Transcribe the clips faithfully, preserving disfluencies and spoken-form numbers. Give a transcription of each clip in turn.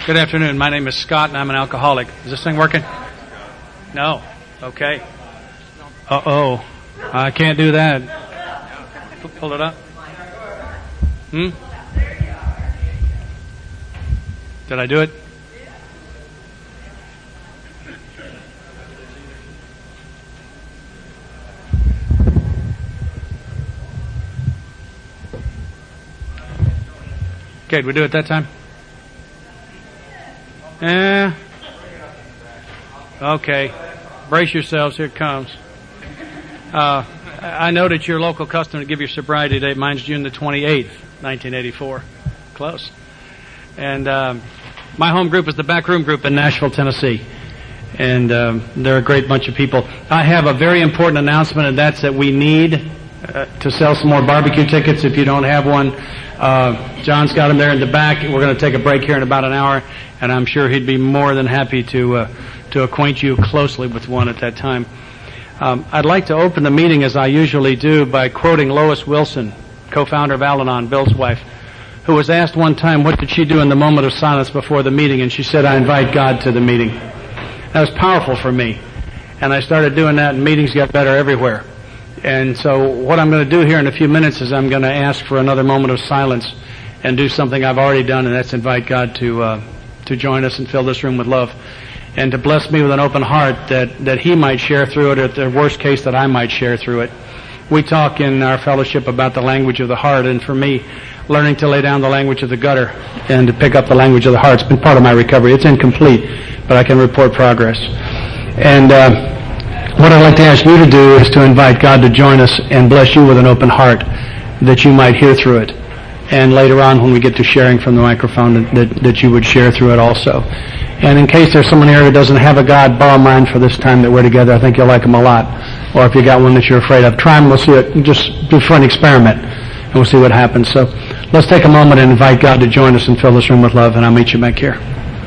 Good afternoon. My name is Scott, and I'm an alcoholic. Is this thing working? No. Okay. Uh-oh. I can't do that. Pull it up. Hmm? Did I do it? Okay, did we do it that time? Eh. Okay. Brace yourselves. Here it comes. Uh, I know that your local custom to give your sobriety date. Mine's June the twenty-eighth, nineteen eighty-four. Close. And um, my home group is the Backroom Group in Nashville, Tennessee. And um, they're a great bunch of people. I have a very important announcement, and that's that we need uh, to sell some more barbecue tickets. If you don't have one, uh, John's got them there in the back. We're going to take a break here in about an hour, and I'm sure he'd be more than happy to uh, to acquaint you closely with one at that time. Um, I'd like to open the meeting, as I usually do, by quoting Lois Wilson, co-founder of Al-Anon, Bill's wife, who was asked one time what did she do in the moment of silence before the meeting, and she said, I invite God to the meeting. That was powerful for me, and I started doing that, and meetings got better everywhere. And so what I'm going to do here in a few minutes is I'm going to ask for another moment of silence and do something I've already done, and that's invite God to uh, to join us and fill this room with love, and to bless me with an open heart that, that He might share through it, or at the worst case that I might share through it. We talk in our fellowship about the language of the heart, and for me, learning to lay down the language of the gutter and to pick up the language of the heart has been part of my recovery. It's incomplete, but I can report progress. And uh, what I'd like to ask you to do is to invite God to join us and bless you with an open heart that you might hear through it. And later on, when we get to sharing from the microphone, that, that you would share through it also. And in case there's someone here who doesn't have a God, borrow mine for this time that we're together. I think you'll like them a lot. Or if you got one that you're afraid of, try them. We'll see it. Just do for an experiment, and we'll see what happens. So let's take a moment and invite God to join us and fill this room with love, and I'll meet you back here.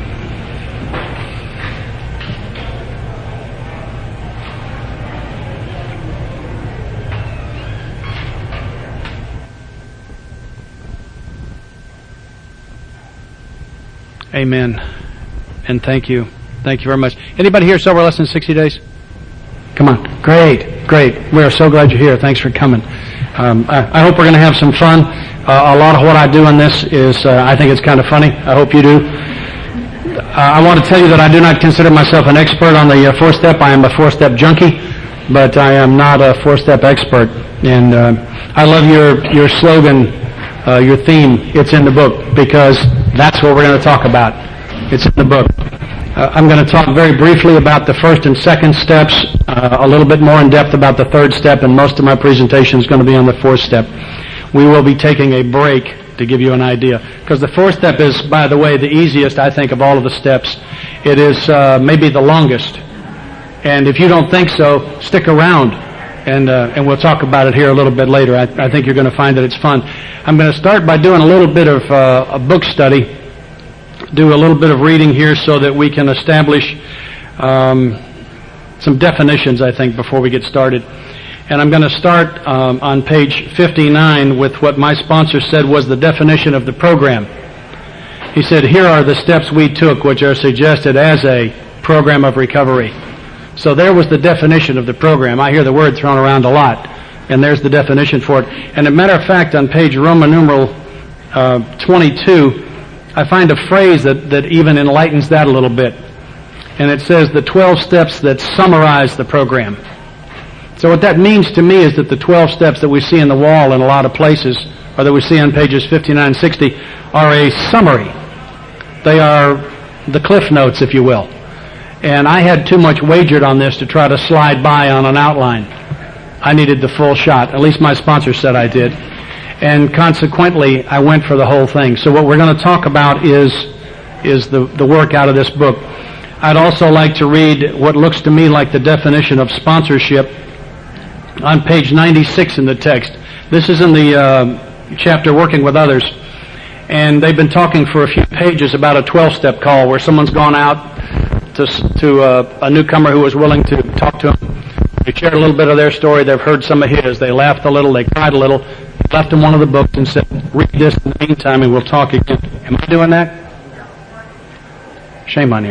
Amen. And thank you. Thank you very much. Anybody here sober less than sixty days? Come on. Great. Great. We are so glad you're here. Thanks for coming. Um, I, I hope we're going to have some fun. Uh, a lot of what I do in this is, uh, I think it's kind of funny. I hope you do. Uh, I want to tell you that I do not consider myself an expert on the uh, four-step. I am a four-step junkie, but I am not a four-step expert. And uh, I love your, your slogan, uh, your theme. It's in the book, because that's what we're going to talk about. It's in the book. Uh, I'm going to talk very briefly about the first and second steps, uh, a little bit more in depth about the third step, and most of my presentation is going to be on the fourth step. We will be taking a break to give you an idea, because the fourth step is, by the way, the easiest, I think, of all of the steps. It is uh, maybe the longest. And if you don't think so, stick around, and uh, and we'll talk about it here a little bit later. I, I think you're going to find that it's fun. I'm going to start by doing a little bit of uh, a book study, do a little bit of reading here so that we can establish um, some definitions, I think, before we get started. And I'm going to start um, on page fifty-nine with what my sponsor said was the definition of the program. He said, here are the steps we took, which are suggested as a program of recovery. So there was the definition of the program. I hear the word thrown around a lot, and there's the definition for it. And as a matter of fact, on page Roman numeral uh, twenty-two, I find a phrase that, that even enlightens that a little bit. And it says the twelve steps that summarize the program. So what that means to me is that the twelve steps that we see in the wall in a lot of places, or that we see on pages fifty-nine and sixty, are a summary. They are the cliff notes, if you will. And I had too much wagered on this to try to slide by on an outline. I needed the full shot. At least my sponsor said I did. And consequently, I went for the whole thing. So what we're going to talk about is is the, the work out of this book. I'd also like to read what looks to me like the definition of sponsorship on page ninety-six in the text. This is in the uh, chapter Working with Others. And they've been talking for a few pages about a twelve-step call where someone's gone out to, to uh, a newcomer who was willing to talk to him. They shared a little bit of their story. They've heard some of his. They laughed a little. They cried a little. Left him one of the books and said, read this in the meantime and we'll talk again. Am I doing that? Shame on you.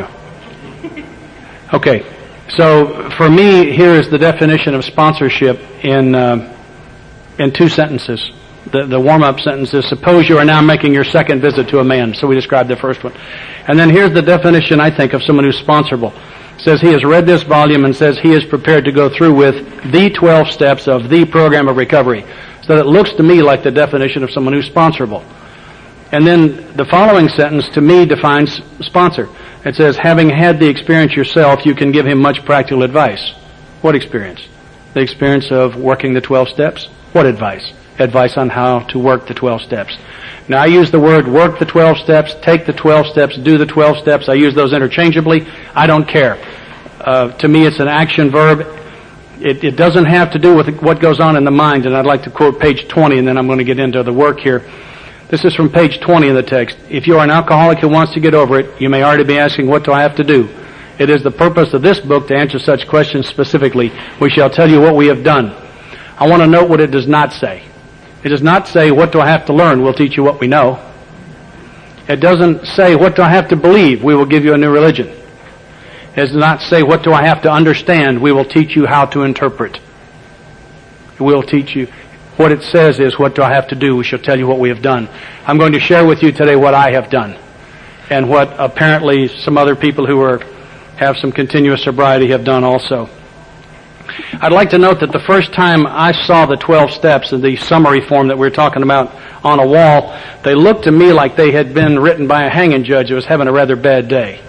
Okay, so for me, here is the definition of sponsorship in uh, in two sentences. The, the warm-up sentence is, suppose you are now making your second visit to a man. So we described the first one. And then here's the definition, I think, of someone who's sponsorable. It says he has read this volume and says he is prepared to go through with the twelve steps of the program of recovery. So that looks to me like the definition of someone who's sponsorable. And then the following sentence, to me, defines sponsor. It says, having had the experience yourself, you can give him much practical advice. What experience? The experience of working the twelve steps? What advice? Advice on how to work the twelve steps. Now, I use the word work the twelve steps, take the twelve steps, do the twelve steps. I use those interchangeably. I don't care. Uh, to me, it's an action verb. It, it doesn't have to do with what goes on in the mind, and I'd like to quote page twenty, and then I'm going to get into the work here. This is from page twenty in the text. If you are an alcoholic who wants to get over it, you may already be asking, what do I have to do? It is the purpose of this book to answer such questions specifically. We shall tell you what we have done. I want to note what it does not say. It does not say, what do I have to learn? We'll teach you what we know. It doesn't say, what do I have to believe? We will give you a new religion. It does not say, what do I have to understand? We will teach you how to interpret. We'll teach you. What it says is, what do I have to do? We shall tell you what we have done. I'm going to share with you today what I have done, and what apparently some other people who are have some continuous sobriety have done also. I'd like to note that the first time I saw the twelve steps in the summary form that we were talking about on a wall, they looked to me like they had been written by a hanging judge who was having a rather bad day.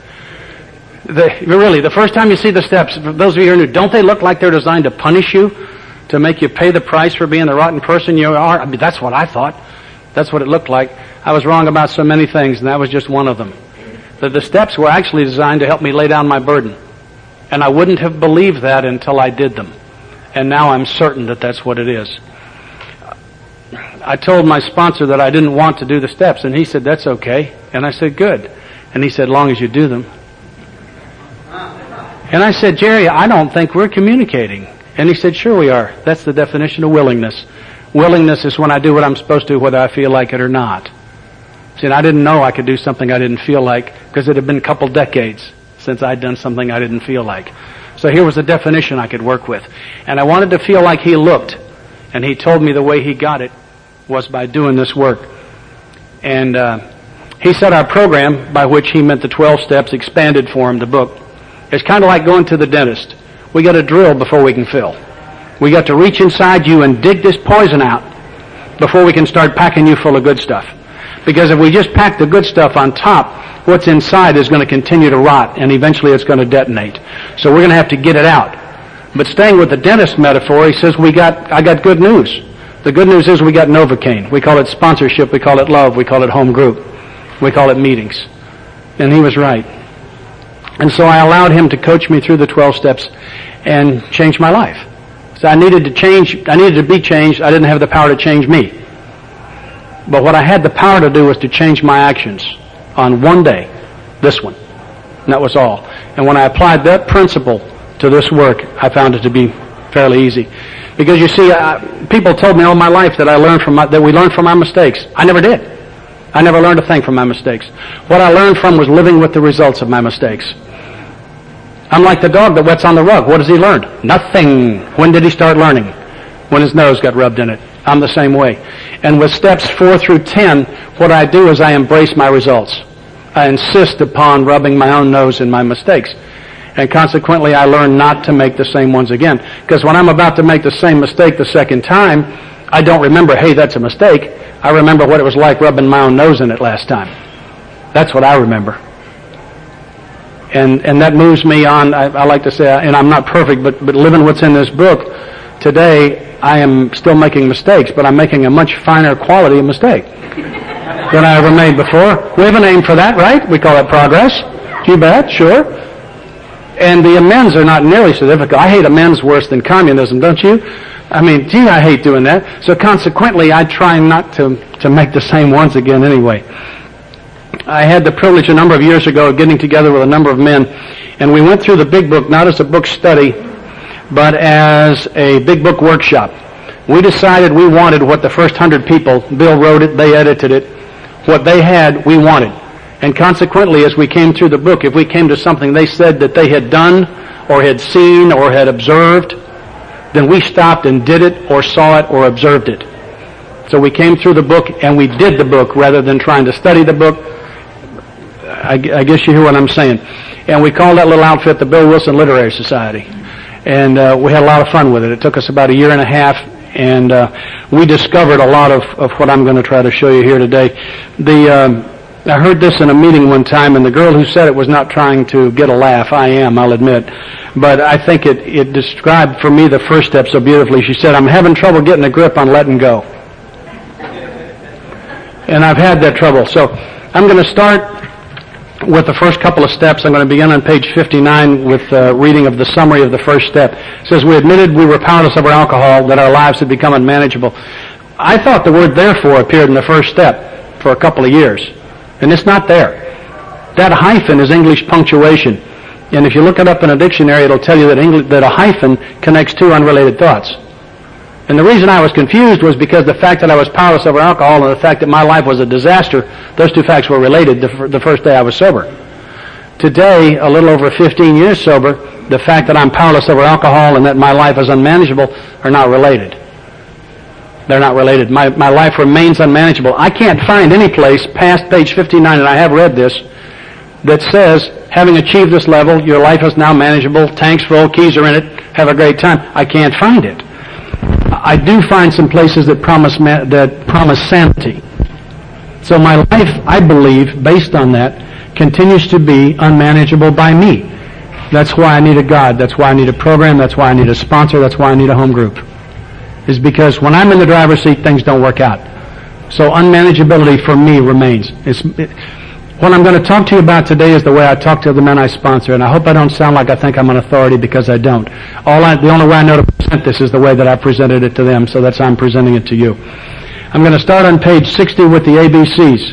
They, really, the first time you see the steps, for those of you who are new, don't they look like they're designed to punish you, to make you pay the price for being the rotten person you are? I mean, that's what I thought. That's what it looked like. I was wrong about so many things, and that was just one of them. That the steps were actually designed to help me lay down my burden. And I wouldn't have believed that until I did them. And now I'm certain that that's what it is. I told my sponsor that I didn't want to do the steps, and he said, that's okay. And I said, good. And he said, long as you do them. And I said, Jerry, I don't think we're communicating. And he said, sure we are. That's the definition of willingness. Willingness is when I do what I'm supposed to, whether I feel like it or not. See, and I didn't know I could do something I didn't feel like, because it had been a couple decades since I'd done something I didn't feel like. So here was a definition I could work with. And I wanted to feel like he looked. And he told me the way he got it was by doing this work. And uh, he said our program, by which he meant the twelve steps, expanded for him, the book. It's kind of like going to the dentist. We got to drill before we can fill. We got to reach inside you and dig this poison out before we can start packing you full of good stuff. Because if we just pack the good stuff on top, what's inside is going to continue to rot, and eventually it's going to detonate. So we're going to have to get it out. But staying with the dentist metaphor, he says, "We got, I got good news. The good news is we got Novocaine. We call it sponsorship. We call it love. We call it home group. We call it meetings." And he was right. And so I allowed him to coach me through the twelve steps and change my life. So I needed to change, I needed to be changed. I didn't have the power to change me. But what I had the power to do was to change my actions on one day, this one. And that was all. And when I applied that principle to this work, I found it to be fairly easy. Because you see, I, people told me all my life that I learned from my, that we learned from our mistakes. I never did. I never learned a thing from my mistakes. What I learned from was living with the results of my mistakes. I'm like the dog that wets on the rug. What has he learned? Nothing. When did he start learning? When his nose got rubbed in it. I'm the same way. And with steps four through ten, what I do is I embrace my results. I insist upon rubbing my own nose in my mistakes. And consequently, I learn not to make the same ones again. Because when I'm about to make the same mistake the second time, I don't remember, hey, that's a mistake. I remember what it was like rubbing my own nose in it last time. That's what I remember. And and that moves me on, I, I like to say, and I'm not perfect, but, but living what's in this book, today I am still making mistakes, but I'm making a much finer quality of mistake than I ever made before. We have a name for that, right? We call it progress. You bet, sure. And the amends are not nearly so difficult. I hate amends worse than communism, don't you? I mean, gee, I hate doing that. So consequently, I try not to, to make the same ones again anyway. I had the privilege a number of years ago of getting together with a number of men, and we went through the big book, not as a book study, but as a big book workshop. We decided we wanted what the first hundred people, Bill wrote it, they edited it, what they had, we wanted. And consequently, as we came through the book, if we came to something they said that they had done or had seen or had observed, then we stopped and did it or saw it or observed it. So we came through the book and we did the book rather than trying to study the book. I, I guess you hear what I'm saying. And we called that little outfit the Bill Wilson Literary Society. And uh, we had a lot of fun with it. It took us about a year and a half, and uh, we discovered a lot of, of what I'm going to try to show you here today. The um, I heard this in a meeting one time, and the girl who said it was not trying to get a laugh. I am, I'll admit. But I think it, it described for me the first step so beautifully. She said, I'm having trouble getting a grip on letting go. And I've had that trouble. So I'm going to start with the first couple of steps. I'm going to begin on page fifty-nine with uh, reading of the summary of the first step. It says, we admitted we were powerless over alcohol, that our lives had become unmanageable. I thought the word therefore appeared in the first step for a couple of years. And it's not there. That hyphen is English punctuation. And if you look it up in a dictionary, it'll tell you that, English, that a hyphen connects two unrelated thoughts. And the reason I was confused was because the fact that I was powerless over alcohol and the fact that my life was a disaster, those two facts were related the, the first day I was sober. Today, a little over fifteen years sober, the fact that I'm powerless over alcohol and that my life is unmanageable are not related. They're not related. My, my life remains unmanageable. I can't find any place past page fifty-nine, and I have read this, that says, having achieved this level, your life is now manageable, tank's full, keys are in it, have a great time. I can't find it. I do find some places that promise ma- that promise sanity. So my life, I believe, based on that, continues to be unmanageable by me. That's why I need a God. That's why I need a program. That's why I need a sponsor. That's why I need a home group. Is because when I'm in the driver's seat, things don't work out. So unmanageability for me remains. It's, it, what I'm going to talk to you about today is the way I talk to the men I sponsor, and I hope I don't sound like I think I'm an authority, because I don't. All I, the only way I know to present this is the way that I presented it to them, so that's how I'm presenting it to you. I'm going to start on page sixty with the A B Cs.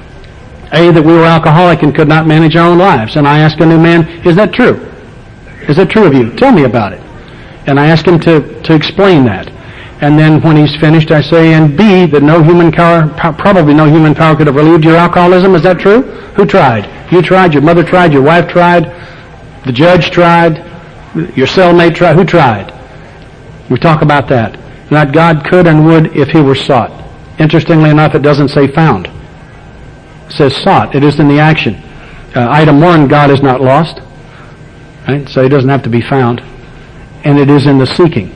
A, that we were alcoholic and could not manage our own lives. And I ask a new man, is that true? Is that true of you? Tell me about it. And I ask him to, to explain that. And then when he's finished, I say, and B, that no human power, probably no human power could have relieved your alcoholism. Is that true? Who tried? You tried, your mother tried, your wife tried, the judge tried, your cellmate tried. Who tried? We talk about that. That God could and would if he were sought. Interestingly enough, it doesn't say found. It says sought. It is in the action. Uh, item one, God is not lost. Right? So he doesn't have to be found. And it is in the seeking.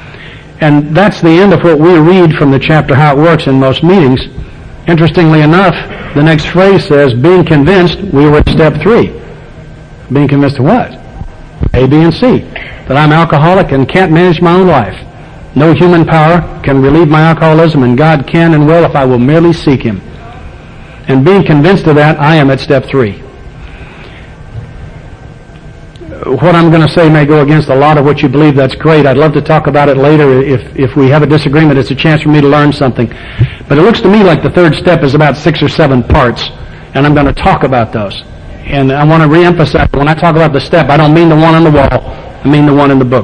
And that's the end of what we read from the chapter, How It Works, in most meetings. Interestingly enough, the next phrase says, being convinced, we were at step three. Being convinced of what? A, B, and C. That I'm alcoholic and can't manage my own life. No human power can relieve my alcoholism, and God can and will if I will merely seek him. And being convinced of that, I am at step three. What I'm going to say may go against a lot of what you believe. That's great. I'd love to talk about it later. If if we have a disagreement, it's a chance for me to learn something. But it looks to me like the third step is about six or seven parts, and I'm going to talk about those. And I want to reemphasize, when I talk about the step, I don't mean the one on the wall. I mean the one in the book.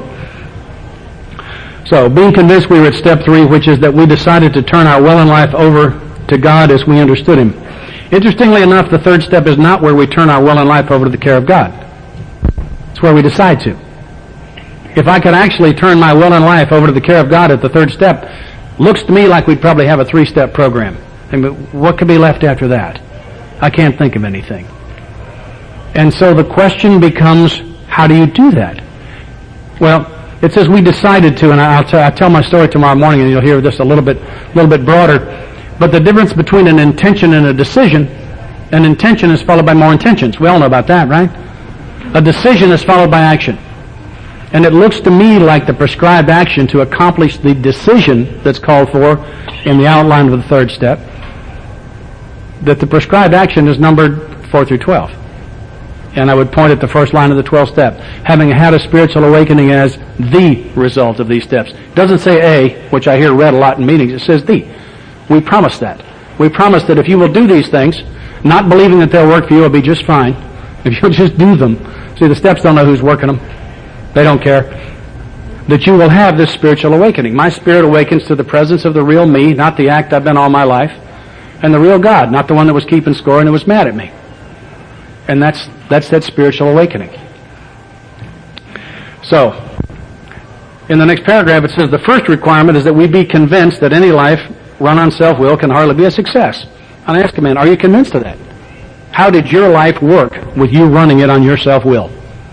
So, being convinced, we were at step three, which is that we decided to turn our will in life over to God as we understood him. Interestingly enough, the third step is not where we turn our will in life over to the care of God. It's where we decide to. If I could actually turn my will and life over to the care of God at the third step, looks to me like we'd probably have a three-step program. And what could be left after that? I can't think of anything. And so the question becomes, how do you do that? Well, it says we decided to, and I'll, t- I'll tell my story tomorrow morning, and you'll hear this a little bit, a little bit broader. But the difference between an intention and a decision, an intention is followed by more intentions. We all know about that, right? A decision is followed by action. And it looks to me like the prescribed action to accomplish the decision that's called for in the outline of the third step, that the prescribed action is numbered four through twelve. And I would point at the first line of the twelfth step, having had a spiritual awakening as the result of these steps. It doesn't say A, which I hear read a lot in meetings. It says the. We promise that. We promise that if you will do these things, not believing that they'll work for you, will be just fine. If you'll just do them. See, the steps don't know who's working them. They don't care. That you will have this spiritual awakening. My spirit awakens to the presence of the real me, not the act I've been all my life, and the real God, not the one that was keeping score and that was mad at me. And that's, that's that spiritual awakening. So, in the next paragraph it says, the first requirement is that we be convinced that any life run on self-will can hardly be a success. And I ask a man, are you convinced of that? How did your life work with you running it on your self-will?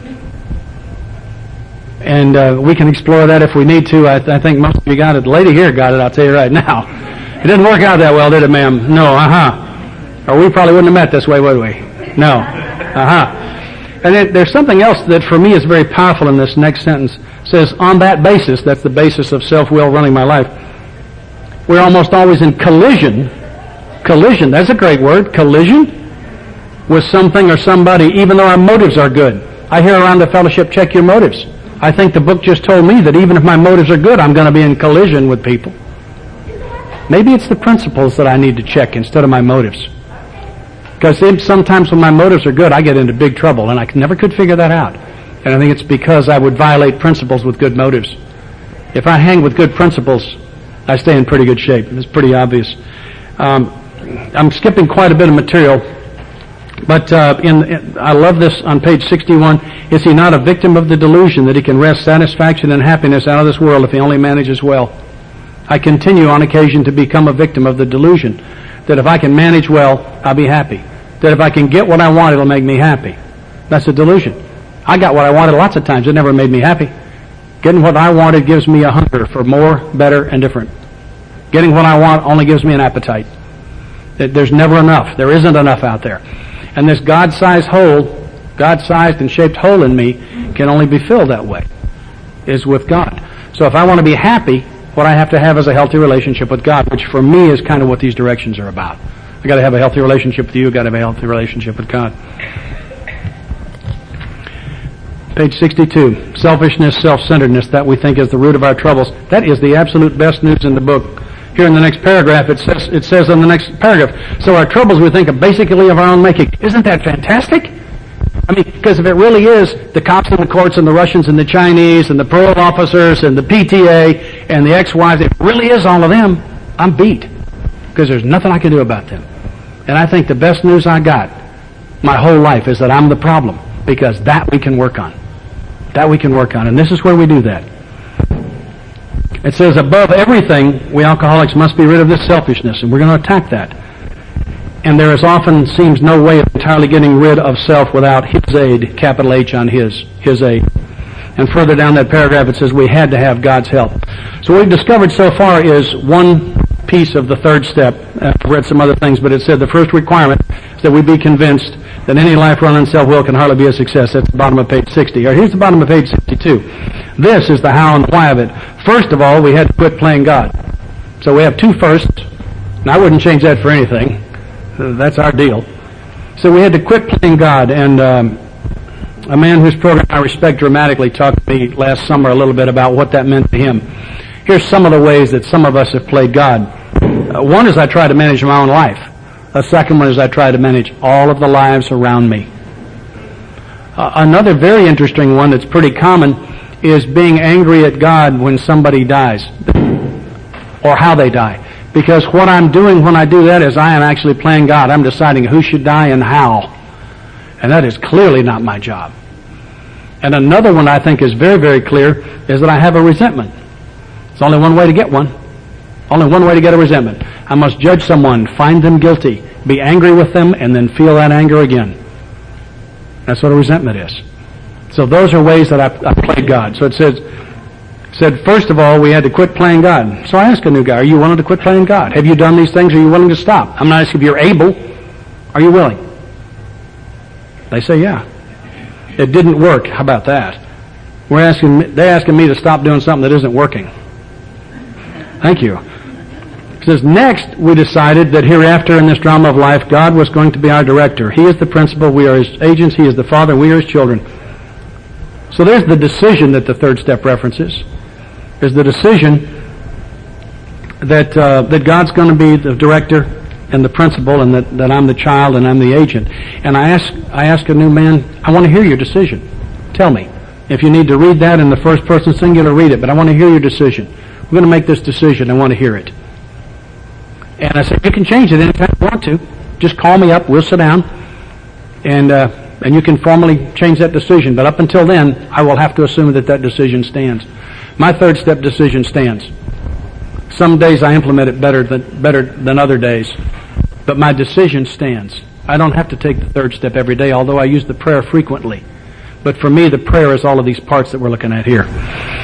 And uh, we can explore that if we need to. I, th- I think most of you got it. The lady here got it, I'll tell you right now. It didn't work out that well, did it, ma'am? No, uh-huh. Or we probably wouldn't have met this way, would we? No. Uh-huh. And it, there's something else that for me is very powerful in this next sentence. It says, on that basis, that's the basis of self-will running my life, we're almost always in collision. Collision, that's a great word. Collision with something or somebody, even though our motives are good. I hear around the fellowship, check your motives. I think the book just told me that even if my motives are good, I'm going to be in collision with people. Maybe it's the principles that I need to check instead of my motives. Because sometimes when my motives are good, I get into big trouble, and I never could figure that out. And I think it's because I would violate principles with good motives. If I hang with good principles, I stay in pretty good shape. It's pretty obvious. Um, I'm skipping quite a bit of material, but uh, in, in, I love this on page sixty-one. Is he not a victim of the delusion that he can wrest satisfaction and happiness out of this world if he only manages well? I continue on occasion to become a victim of the delusion that if I can manage well, I'll be happy. That if I can get what I want, it'll make me happy. That's a delusion. I got what I wanted lots of times. It never made me happy. Getting what I wanted gives me a hunger for more, better, and different. Getting what I want only gives me an appetite. There's never enough. There isn't enough out there. And this God-sized hole, God-sized and shaped hole in me can only be filled that way, is with God. So if I want to be happy, what I have to have is a healthy relationship with God, which for me is kind of what these directions are about. I've got to have a healthy relationship with you. I've got to have a healthy relationship with God. Page sixty-two. Selfishness, self-centeredness, that we think is the root of our troubles. That is the absolute best news in the book. Here in the next paragraph, it says, it says in the next paragraph, so our troubles we think are basically of our own making. Isn't that fantastic? I mean, because if it really is the cops and the courts and the Russians and the Chinese and the parole officers and the P T A and the ex-wives, if it really is all of them, I'm beat. Because there's nothing I can do about them. And I think the best news I got my whole life is that I'm the problem, because that we can work on. That we can work on. And this is where we do that. It says, above everything, we alcoholics must be rid of this selfishness, and we're going to attack that. And there is often seems no way of entirely getting rid of self without his aid, capital H on his, his aid. And further down that paragraph it says we had to have God's help. So what we've discovered so far is one piece of the third step. I've read some other things, but it said the first requirement is that we be convinced that any life run on self-will can hardly be a success. That's the bottom of page sixty. Or here's the bottom of page sixty-two. This is the how and the why of it. First of all, we had to quit playing God. So we have two firsts. And I wouldn't change that for anything. That's our deal. So we had to quit playing God. And um, a man whose program I respect dramatically talked to me last summer a little bit about what that meant to him. Here's some of the ways that some of us have played God. Uh, one is I try to manage my own life. A second one is I try to manage all of the lives around me. Uh, another very interesting one that's pretty common is being angry at God when somebody dies or how they die. Because what I'm doing when I do that is I am actually playing God. I'm deciding who should die and how. And that is clearly not my job. And another one I think is very, very clear is that I have a resentment. There's only one way to get one. Only one way to get a resentment. I must judge someone, find them guilty, be angry with them, and then feel that anger again. That's what a resentment is. So those are ways that I've, I've played God. So it says, said, first of all, we had to quit playing God. So I asked a new guy, are you willing to quit playing God? Have you done these things? Are you willing to stop? I'm not asking if you're able. Are you willing? They say, yeah. It didn't work. How about that? We're asking, they're asking me to stop doing something that isn't working. Thank you. It says, next, we decided that hereafter in this drama of life, God was going to be our director. He is the principal. We are His agents. He is the Father. We are His children. So there's the decision that the third step references. There's the decision that uh, that God's going to be the director and the principal, and that, that I'm the child and I'm the agent. And I ask I ask a new man, I want to hear your decision. Tell me. If you need to read that in the first person singular, read it. But I want to hear your decision. We're going to make this decision. I want to hear it. And I said, you can change it anytime you want to. Just call me up. We'll sit down. And uh, And you can formally change that decision, but up until then, I will have to assume that that decision stands. My third step decision stands. Some days I implement it better than, better than other days, but my decision stands. I don't have to take the third step every day, although I use the prayer frequently. But for me, the prayer is all of these parts that we're looking at here.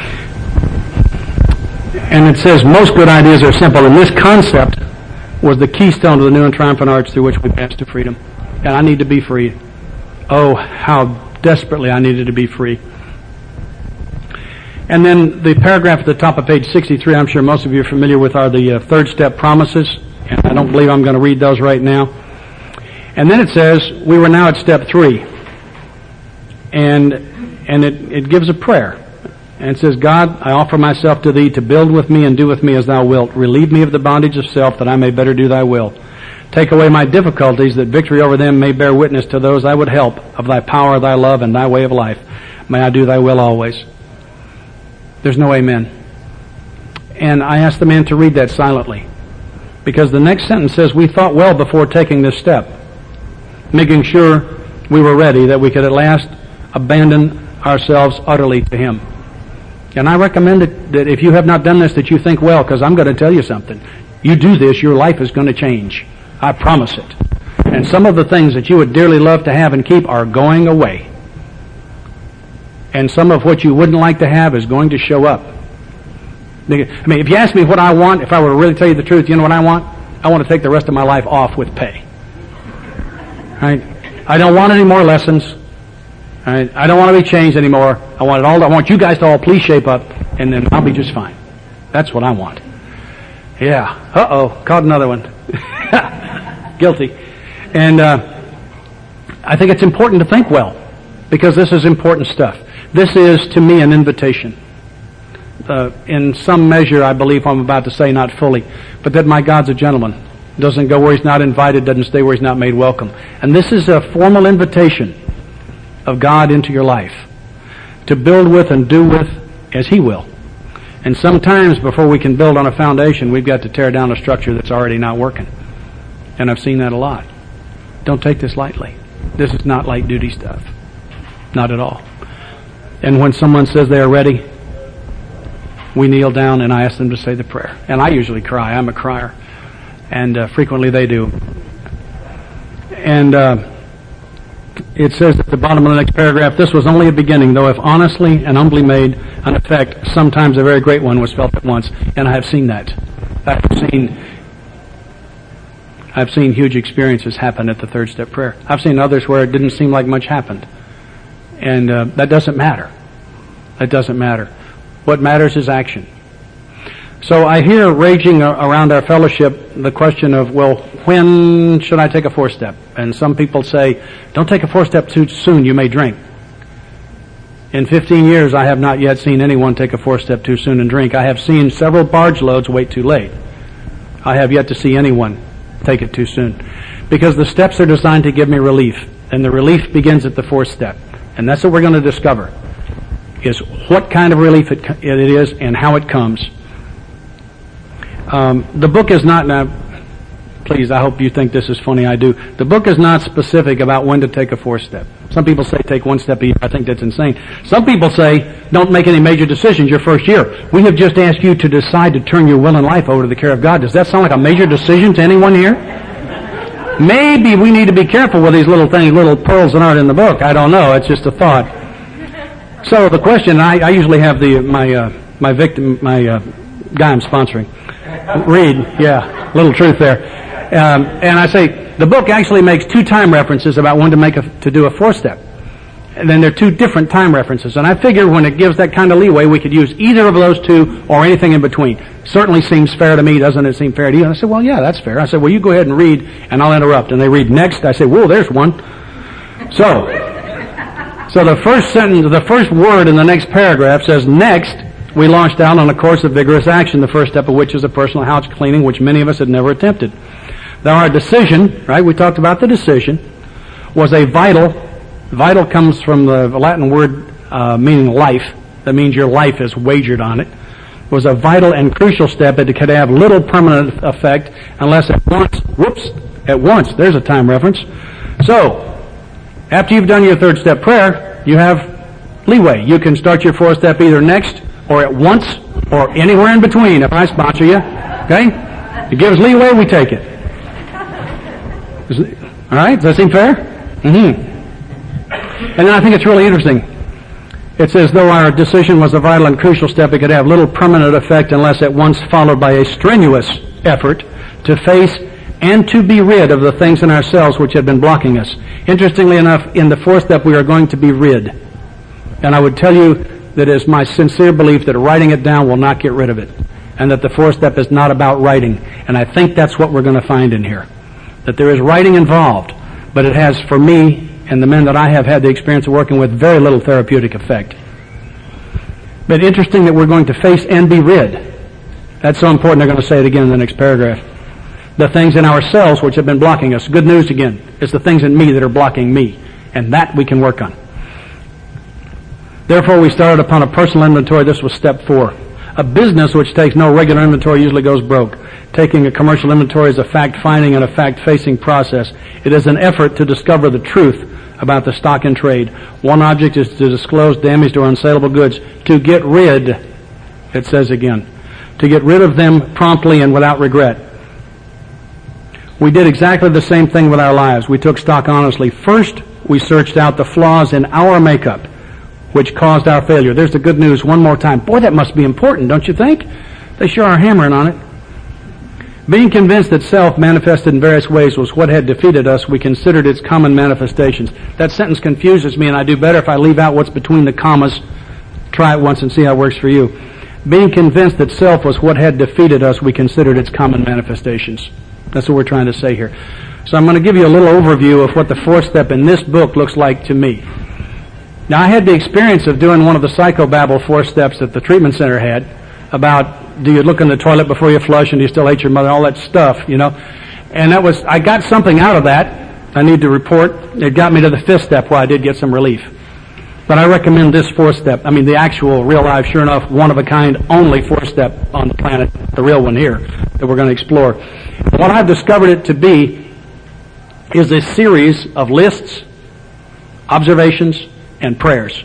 And it says most good ideas are simple, and this concept was the keystone to the new and triumphant arch through which we pass to freedom. And I need to be free. Oh, how desperately I needed to be free. And then the paragraph at the top of page sixty-three, I'm sure most of you are familiar with, are the uh, third step promises. And I don't believe I'm going to read those right now. And then it says, we were now at step three. And and it, it gives a prayer. And it says, God, I offer myself to thee to build with me and do with me as thou wilt. Relieve me of the bondage of self that I may better do thy will. Take away my difficulties that victory over them may bear witness to those I would help of thy power, thy love, and thy way of life. May I do thy will always. There's no amen. And I asked the man to read that silently. Because the next sentence says, we thought well before taking this step, making sure we were ready, that we could at last abandon ourselves utterly to him. And I recommend it, that if you have not done this, that you think well, because I'm going to tell you something. You do this, your life is going to change. I promise it. And some of the things that you would dearly love to have and keep are going away. And some of what you wouldn't like to have is going to show up. I mean, if you ask me what I want, if I were to really tell you the truth, you know what I want? I want to take the rest of my life off with pay. Right? I don't want any more lessons. Right? I don't want to be changed anymore. I want it all. I want you guys to all please shape up, and then I'll be just fine. That's what I want. Yeah. Uh-oh. Caught another one. Guilty. And uh, I think it's important to think well, because this is important stuff. This is, to me, an invitation. Uh, in some measure, I believe I'm about to say, not fully, but that my God's a gentleman. Doesn't go where he's not invited, doesn't stay where he's not made welcome. And this is a formal invitation of God into your life to build with and do with as he will. And sometimes before we can build on a foundation, we've got to tear down a structure that's already not working. And I've seen that a lot. Don't take this lightly. This is not light duty stuff. Not at all. And when someone says they are ready, we kneel down and I ask them to say the prayer. And I usually cry. I'm a crier. And uh, frequently they do. And uh, it says at the bottom of the next paragraph, this was only a beginning, though if honestly and humbly made, an effect, sometimes a very great one was felt at once. And I have seen that. I've seen I've seen huge experiences happen at the third step prayer. I've seen others where it didn't seem like much happened. And uh, that doesn't matter. That doesn't matter. What matters is action. So I hear raging around our fellowship the question of, well, when should I take a fourth step? And some people say, don't take a fourth step too soon, you may drink. In fifteen years, I have not yet seen anyone take a fourth step too soon and drink. I have seen several barge loads wait too late. I have yet to see anyone take it too soon. Because the steps are designed to give me relief. And the relief begins at the fourth step. And that's what we're going to discover, is what kind of relief it, it is and how it comes. Um, the book is not, now, please, I hope you think this is funny, I do. The book is not specific about when to take a fourth step. Some people say take one step a year. I think that's insane. Some people say don't make any major decisions your first year. We have just asked you to decide to turn your will and life over to the care of God. Does that sound like a major decision to anyone here? Maybe we need to be careful with these little things, little pearls that aren't in the book. I don't know. It's just a thought. So the question, I, I usually have the my uh, my victim, my uh, guy I'm sponsoring, read. Yeah, little truth there. Um, and I say the book actually makes two time references about when to make a, to do a fourth step. And then there are two different time references. And I figure when it gives that kind of leeway, we could use either of those two or anything in between. Certainly seems fair to me. Doesn't it seem fair to you? And I said, well, yeah, that's fair. I said, well, you go ahead and read, and I'll interrupt. And they read next. I say, whoa, there's one. So, so the first sentence, the first word in the next paragraph says, next, we launched out on a course of vigorous action, the first step of which is a personal house cleaning, which many of us had never attempted. Now, our decision, right, we talked about the decision, was a vital, vital comes from the Latin word uh, meaning life. That means your life is wagered on it. It was a vital and crucial step that could have little permanent effect unless at once, whoops, at once, there's a time reference. So, After you've done your third step prayer, you have leeway. You can start your fourth step either next or at once or anywhere in between if I sponsor you. Okay? It gives leeway, we take it. All right? Does that seem fair? Mm-hmm. And then I think it's really interesting. It says, though our decision was a vital and crucial step, it could have little permanent effect unless at once followed by a strenuous effort to face and to be rid of the things in ourselves which had been blocking us. Interestingly enough, in the fourth step, we are going to be rid. And I would tell you that it is my sincere belief that writing it down will not get rid of it. And that the fourth step is not about writing. And I think that's what we're going to find in here. That there is writing involved, but it has, for me and the men that I have had the experience of working with, very little therapeutic effect. But interesting that we're going to face and be rid. That's so important, they're going to say it again in the next paragraph. The things in ourselves which have been blocking us. Good news again. It's the things in me that are blocking me. And that we can work on. Therefore, we started upon a personal inventory. This was step four. A business which takes no regular inventory usually goes broke. Taking a commercial inventory is a fact-finding and a fact-facing process. It is an effort to discover the truth about the stock in trade. One object is to disclose damaged or unsaleable goods. To get rid, it says again, to get rid of them promptly and without regret. We did exactly the same thing with our lives. We took stock honestly. First, we searched out the flaws in our makeup, which caused our failure. There's the good news one more time. Boy, that must be important, don't you think? They sure are hammering on it. Being convinced that self manifested in various ways was what had defeated us, we considered its common manifestations. That sentence confuses me, and I do better if I leave out what's between the commas. Try it once and see how it works for you. Being convinced that self was what had defeated us, we considered its common manifestations. That's what we're trying to say here. So I'm going to give you a little overview of what the fourth step in this book looks like to me. Now, I had the experience of doing one of the psychobabble four steps that the treatment center had about, do you look in the toilet before you flush and do you still hate your mother, all that stuff, you know. And that was, I got something out of that. I need to report. It got me to the fifth step where I did get some relief. But I recommend this fourth step. I mean, the actual, real life, sure enough, one of a kind, only fourth step on the planet, the real one here, that we're going to explore. What I've discovered it to be is a series of lists, observations, and prayers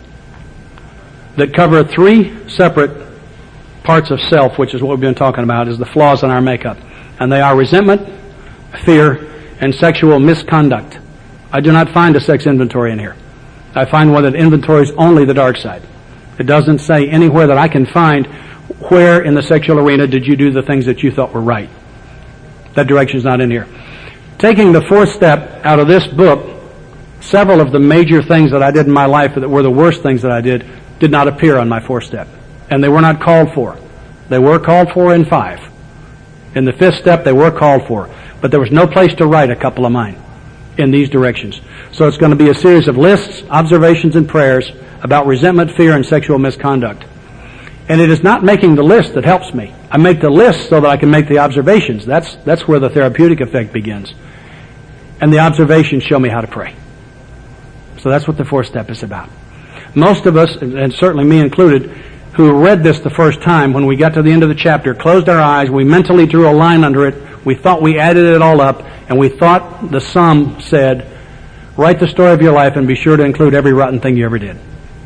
that cover three separate parts of self, which is what we've been talking about, is the flaws in our makeup. And they are resentment, fear, and sexual misconduct. I do not find a sex inventory in here. I find one that inventories only the dark side. It doesn't say anywhere that I can find where in the sexual arena did you do the things that you thought were right. That direction is not in here. Taking the fourth step out of this book, several of the major things that I did in my life that were the worst things that I did did not appear on my fourth step. And they were not called for. They were called for in five. In the fifth step, they were called for. But there was no place to write a couple of mine in these directions. So it's going to be a series of lists, observations, and prayers about resentment, fear, and sexual misconduct. And it is not making the list that helps me. I make the list so that I can make the observations. That's, that's where the therapeutic effect begins. And the observations show me how to pray. So that's what the fourth step is about. Most of us, and certainly me included, who read this the first time, when we got to the end of the chapter, closed our eyes, we mentally drew a line under it, we thought we added it all up, and we thought the sum said, write the story of your life and be sure to include every rotten thing you ever did.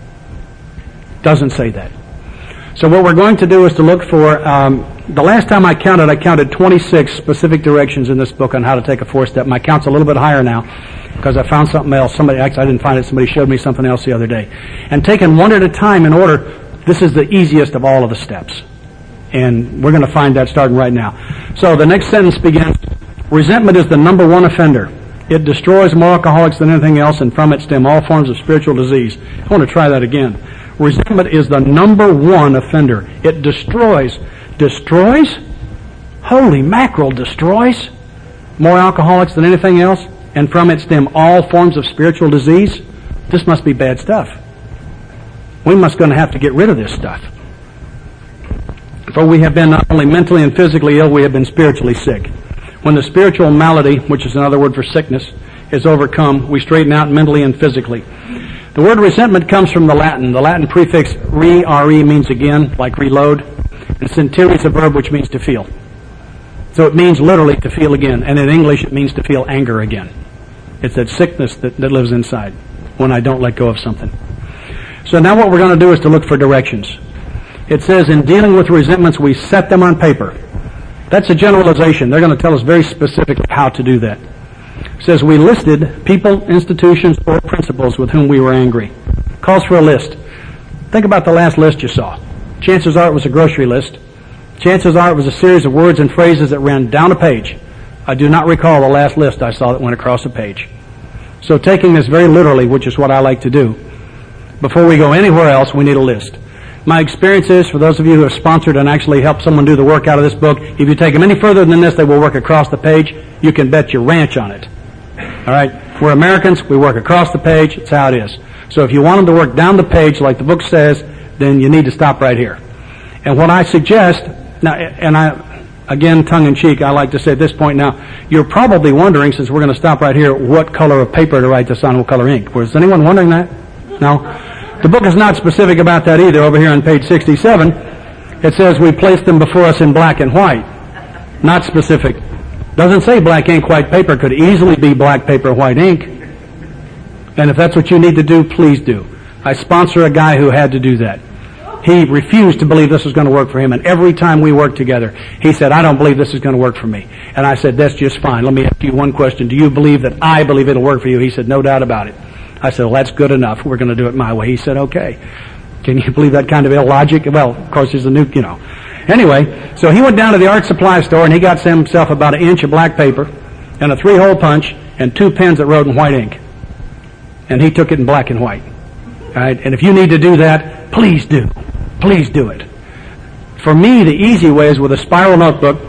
Doesn't say that. So what we're going to do is to look for, um, the last time I counted, I counted twenty-six specific directions in this book on how to take a fourth step. My count's a little bit higher now because I found something else. Somebody, actually I didn't find it, somebody showed me something else the other day. And taken one at a time in order, this is the easiest of all of the steps. And we're going to find that starting right now. So the next sentence begins, resentment is the number one offender. It destroys more alcoholics than anything else, and from it stem all forms of spiritual disease. I want to try that again. Resentment is the number one offender. It destroys. Destroys? Holy mackerel, destroys more alcoholics than anything else, and from it stem all forms of spiritual disease? This must be bad stuff. We must going to have to get rid of this stuff. For we have been not only mentally and physically ill, we have been spiritually sick. When the spiritual malady, which is another word for sickness, is overcome, we straighten out mentally and physically. The word resentment comes from the Latin. The Latin prefix re, re means again, like reload. And sentire is a verb which means to feel. So it means literally to feel again. And in English it means to feel anger again. It's that sickness that, that lives inside when I don't let go of something. So now what we're going to do is to look for directions. It says in dealing with resentments, we set them on paper. That's a generalization. They're going to tell us very specifically how to do that. It says we listed people, institutions, or principles with whom we were angry. Calls for a list. Think about the last list you saw. Chances are it was a grocery list. Chances are it was a series of words and phrases that ran down a page. I do not recall the last list I saw that went across a page. So taking this very literally, which is what I like to do, before we go anywhere else, we need a list. My experience is, for those of you who have sponsored and actually helped someone do the work out of this book, if you take them any further than this, they will work across the page. You can bet your ranch on it. All right? We're Americans. We work across the page. It's how it is. So if you want them to work down the page like the book says, then you need to stop right here. And what I suggest, now, and I, again, tongue-in-cheek, I like to say at this point now, you're probably wondering, since we're going to stop right here, what color of paper to write this on, what color ink. Was anyone wondering that? No? The book is not specific about that either. Over here on page sixty-seven, it says we placed them before us in black and white. Not specific. Doesn't say black ink, white paper. Could easily be black paper, white ink. And if that's what you need to do, please do. I sponsor a guy who had to do that. He refused to believe this was going to work for him, and every time we worked together, he said, I don't believe this is going to work for me. And I said, that's just fine. Let me ask you one question. Do you believe that I believe it'll work for you? He said, no doubt about it. I said, well, that's good enough. We're going to do it my way. He said, okay. Can you believe that kind of illogic? Well, of course, there's a new, you know. Anyway, so he went down to the art supply store, and he got himself about an inch of black paper and a three-hole punch and two pens that wrote in white ink. And he took it in black and white. All right? And if you need to do that, please do. Please do it. For me, the easy way is with a spiral notebook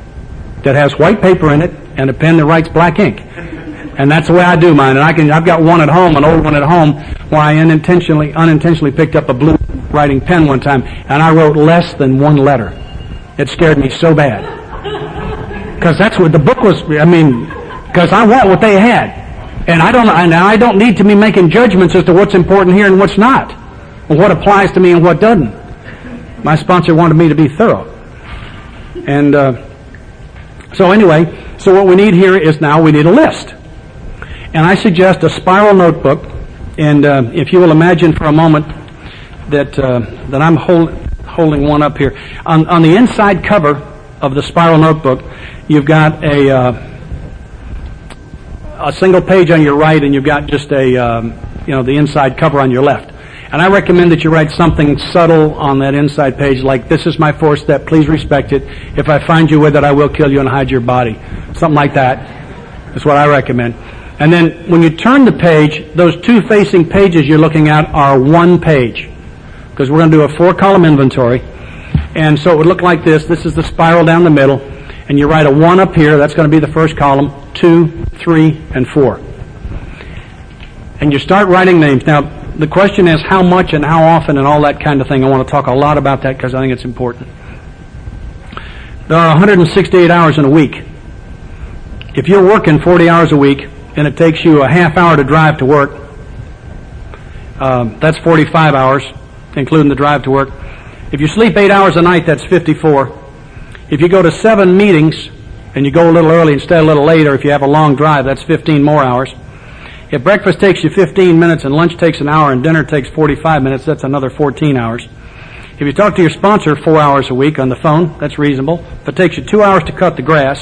that has white paper in it and a pen that writes black ink. And that's the way I do mine. And I can, I've got one at home, an old one at home, where I unintentionally, unintentionally picked up a blue writing pen one time, and I wrote less than one letter. It scared me so bad. Because that's what the book was, I mean, because I want what they had. And I don't, and I don't need to be making judgments as to what's important here and what's not, and what applies to me and what doesn't. My sponsor wanted me to be thorough. And uh, so anyway, so what we need here is now we need a list. And I suggest a spiral notebook. And uh, if you will imagine for a moment that uh, that I'm hold, holding one up here. On, on the inside cover of the spiral notebook, you've got a uh, a single page on your right, and you've got just a um, you know the inside cover on your left. And I recommend that you write something subtle on that inside page, like, this is my fourth step, please respect it. If I find you with it, I will kill you and hide your body. Something like that is what I recommend. And then when you turn the page, those two facing pages you're looking at are one page, because we're going to do a four-column inventory. And so it would look like this. This is the spiral down the middle. And you write a one up here. That's going to be the first column. Two, three, and four. And you start writing names. Now, the question is how much and how often and all that kind of thing. I want to talk a lot about that because I think it's important. There are one hundred sixty-eight hours in a week. If you're working forty hours a week and it takes you a half hour to drive to work, um, that's forty-five hours, including the drive to work. If you sleep eight hours a night, that's fifty-four. If you go to seven meetings and you go a little early instead of a little late, or if you have a long drive, that's fifteen more hours. If breakfast takes you fifteen minutes and lunch takes an hour and dinner takes forty-five minutes, that's another fourteen hours. If you talk to your sponsor four hours a week on the phone, that's reasonable. If it takes you two hours to cut the grass.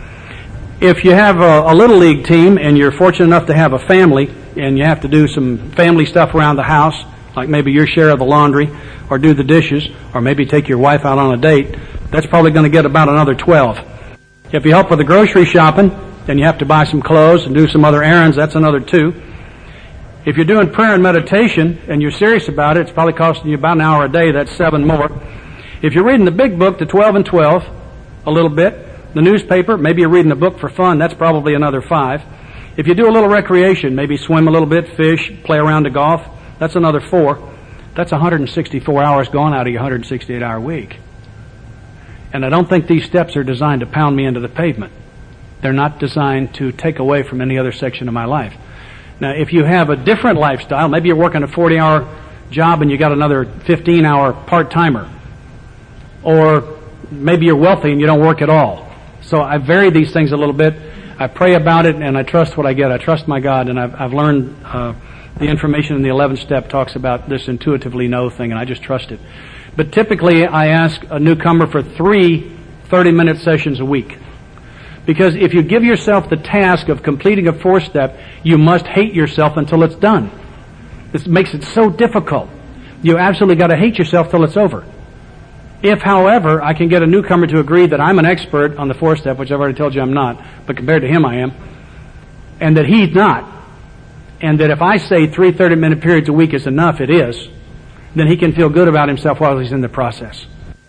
If you have a, a little league team and you're fortunate enough to have a family and you have to do some family stuff around the house, like maybe your share of the laundry or do the dishes or maybe take your wife out on a date, that's probably going to get about another twelve. If you help with the grocery shopping, then you have to buy some clothes and do some other errands, that's another two. If you're doing prayer and meditation and you're serious about it, it's probably costing you about an hour a day, that's seven more. If you're reading the big book, the twelve and twelve, a little bit, the newspaper, maybe you're reading a book for fun, that's probably another five. If you do a little recreation, maybe swim a little bit, fish, play around to golf, that's another four. That's one hundred sixty-four hours gone out of your one hundred sixty-eight hour week. And I don't think these steps are designed to pound me into the pavement. They're not designed to take away from any other section of my life. Now, if you have a different lifestyle, maybe you're working a forty hour job and you got another fifteen hour part-timer. Or maybe you're wealthy and you don't work at all. So I vary these things a little bit. I pray about it, and I trust what I get. I trust my God, and I've, I've learned uh, the information in the eleventh step talks about this intuitively know thing, and I just trust it. But typically, I ask a newcomer for three thirty-minute sessions a week. Because if you give yourself the task of completing a four-step, you must hate yourself until it's done. This makes it so difficult. You absolutely got to hate yourself till it's over. If, however, I can get a newcomer to agree that I'm an expert on the four-step, which I've already told you I'm not, but compared to him I am, and that he's not, and that if I say three thirty-minute periods a week is enough, it is, then he can feel good about himself while he's in the process.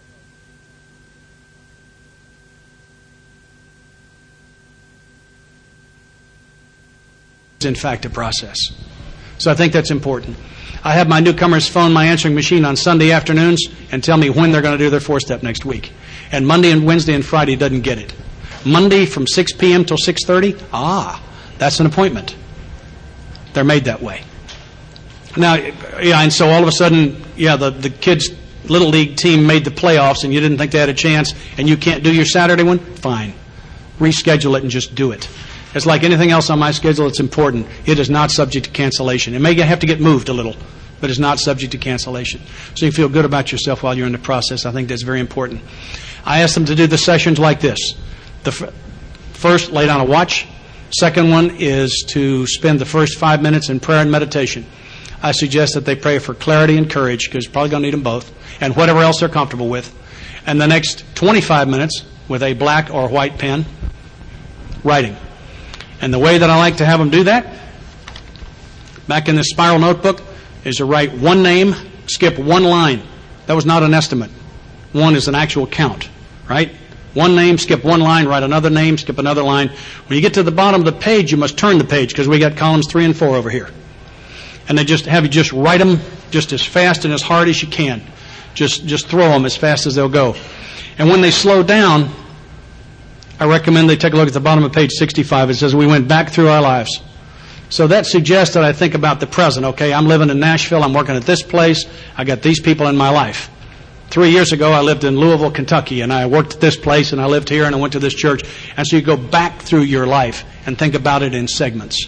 In fact, a process. So I think that's important. I have my newcomers phone my answering machine on Sunday afternoons and tell me when they're going to do their four-step next week. And Monday and Wednesday and Friday doesn't get it. Monday from six p.m. till six thirty, ah, that's an appointment. They're made that way. Now, yeah, and so all of a sudden, yeah, the, the kids' Little League team made the playoffs and you didn't think they had a chance and you can't do your Saturday one? Fine. Reschedule it and just do it. It's like anything else on my schedule, it's important. It is not subject to cancellation. It may have to get moved a little, but it's not subject to cancellation. So you feel good about yourself while you're in the process. I think that's very important. I ask them to do the sessions like this. The f- first, lay down a watch. Second one is to spend the first five minutes in prayer and meditation. I suggest that they pray for clarity and courage, because you're probably going to need them both, and whatever else they're comfortable with. And the next twenty-five minutes with a black or white pen, writing. And the way that I like to have them do that, back in this spiral notebook, is to write one name, skip one line. That was not an estimate. One is an actual count, right? One name, skip one line, write another name, skip another line. When you get to the bottom of the page, you must turn the page, because we got columns three and four over here. And they just have you just write them just as fast and as hard as you can. Just, just throw them as fast as they'll go. And when they slow down, I recommend they take a look at the bottom of page sixty-five. It says, we went back through our lives. So that suggests that I think about the present. Okay, I'm living in Nashville. I'm working at this place. I got these people in my life. Three years ago, I lived in Louisville, Kentucky, and I worked at this place, and I lived here, and I went to this church. And so you go back through your life and think about it in segments.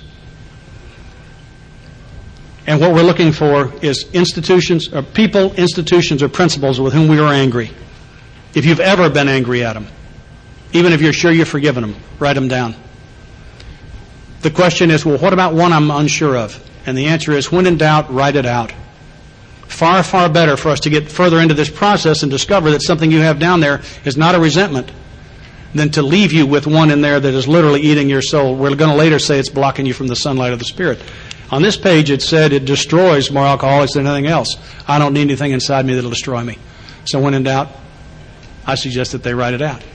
And what we're looking for is institutions, or people, institutions, or principles with whom we are angry. If you've ever been angry at them, even if you're sure you've forgiven them, write them down. The question is, well, what about one I'm unsure of? And the answer is, when in doubt, write it out. Far, far better for us to get further into this process and discover that something you have down there is not a resentment than to leave you with one in there that is literally eating your soul. We're going to later say it's blocking you from the sunlight of the Spirit. On this page, it said it destroys more alcoholics than anything else. I don't need anything inside me that will destroy me. So when in doubt, I suggest that they write it out.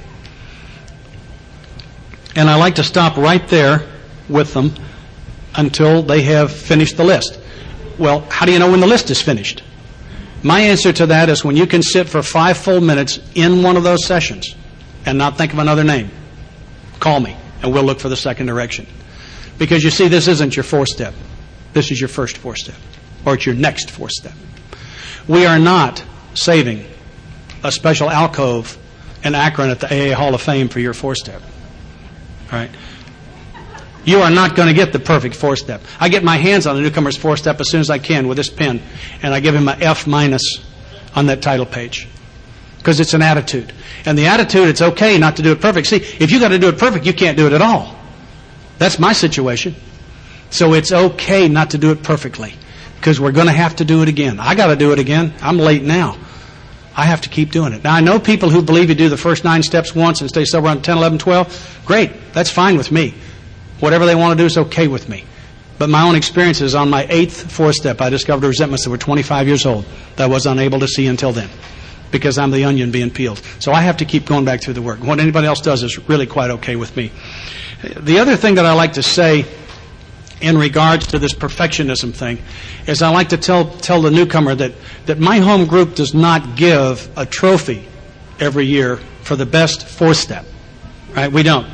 And I like to stop right there with them until they have finished the list. Well, how do you know when the list is finished? My answer to that is when you can sit for five full minutes in one of those sessions and not think of another name, call me and we'll look for the second direction. Because you see, this isn't your fourth step. This is your first fourth step, or it's your next fourth step. We are not saving a special alcove in Akron at the A A Hall of Fame for your fourth step. All right? You are not going to get the perfect fourth step. I get my hands on the newcomer's fourth step as soon as I can with this pen, and I give him an F minus on that title page. Because it's an attitude. And the attitude, it's okay not to do it perfect. See, if you got to do it perfect, you can't do it at all. That's my situation. So it's okay not to do it perfectly, because we're going to have to do it again. I got to do it again. I'm late now. I have to keep doing it. Now, I know people who believe you do the first nine steps once and stay sober on ten, eleven, twelve. Great. That's fine with me. Whatever they want to do is okay with me. But my own experience is on my eighth fourth step, I discovered resentments that were twenty-five years old that I was unable to see until then, because I'm the onion being peeled. So I have to keep going back through the work. What anybody else does is really quite okay with me. The other thing that I like to say in regards to this perfectionism thing is I like to tell tell the newcomer that, that my home group does not give a trophy every year for the best fourth step. Right? We don't.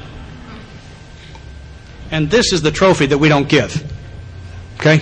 And this is the trophy that we don't give. Okay?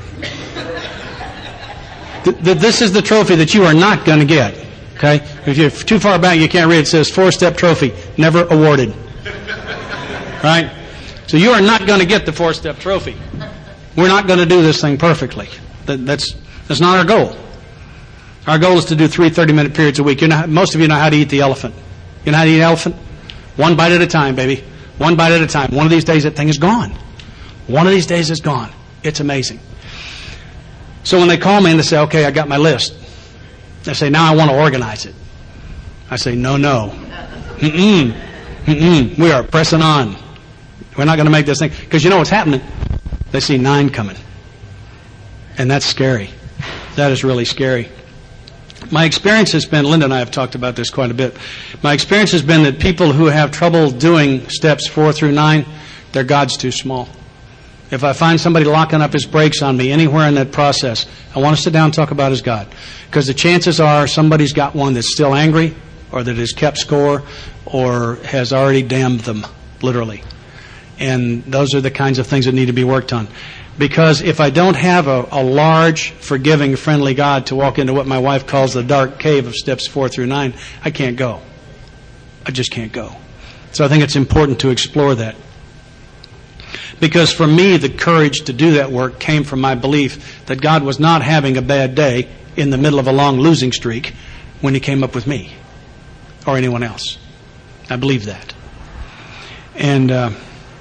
This is the trophy that you are not going to get. Okay? If you're too far back, you can't read. It says four-step trophy, never awarded. Right? So you are not going to get the four-step trophy. We're not going to do this thing perfectly. That, that's that's not our goal. Our goal is to do three thirty-minute periods a week. You know, most of you know how to eat the elephant. You know how to eat an elephant? One bite at a time, baby. One bite at a time. One of these days that thing is gone. One of these days it's gone. It's amazing. So when they call me and they say, okay, I got my list. They say, now I want to organize it. I say, no, no. Mm-mm. Mm-mm. We are pressing on. We're not going to make this thing. Because you know what's happening? They see nine coming. And that's scary. That is really scary. My experience has been, Linda and I have talked about this quite a bit. My experience has been that people who have trouble doing steps four through nine, their God's too small. If I find somebody locking up his brakes on me anywhere in that process, I want to sit down and talk about his God. Because the chances are somebody's got one that's still angry, or that has kept score, or has already damned them, literally. And those are the kinds of things that need to be worked on. Because if I don't have a, a large, forgiving, friendly God to walk into what my wife calls the dark cave of steps four through nine, I can't go. I just can't go. So I think it's important to explore that. Because for me, the courage to do that work came from my belief that God was not having a bad day in the middle of a long losing streak when He came up with me or anyone else. I believe that. And uh,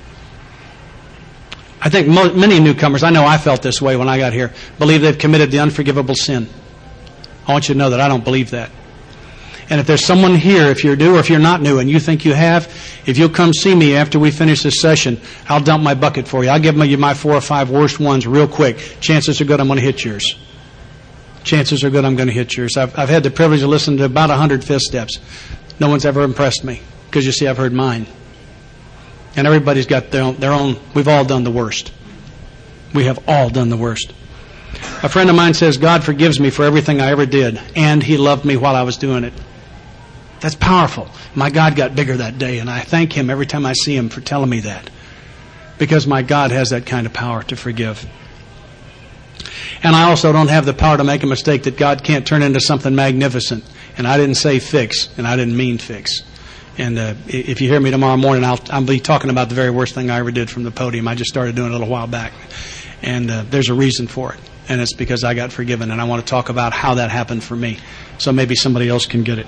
I think mo- many newcomers, I know I felt this way when I got here, believe they've committed the unforgivable sin. I want you to know that I don't believe that. And if there's someone here, if you're new or if you're not new, and you think you have, if you'll come see me after we finish this session, I'll dump my bucket for you. I'll give you my four or five worst ones real quick. Chances are good I'm going to hit yours. Chances are good I'm going to hit yours. I've, I've had the privilege of listening to about a hundred fifth steps. No one's ever impressed me because, you see, I've heard mine. And everybody's got their own, their own, we've all done the worst. We have all done the worst. A friend of mine says, God forgives me for everything I ever did, and He loved me while I was doing it. That's powerful. My God got bigger that day, and I thank Him every time I see Him for telling me that. Because my God has that kind of power to forgive. And I also don't have the power to make a mistake that God can't turn into something magnificent. And I didn't say fix, and I didn't mean fix. And uh, if you hear me tomorrow morning, I'll, I'll be talking about the very worst thing I ever did from the podium. I just started doing it a little while back. And uh, there's a reason for it. And it's because I got forgiven, and I want to talk about how that happened for me. So maybe somebody else can get it.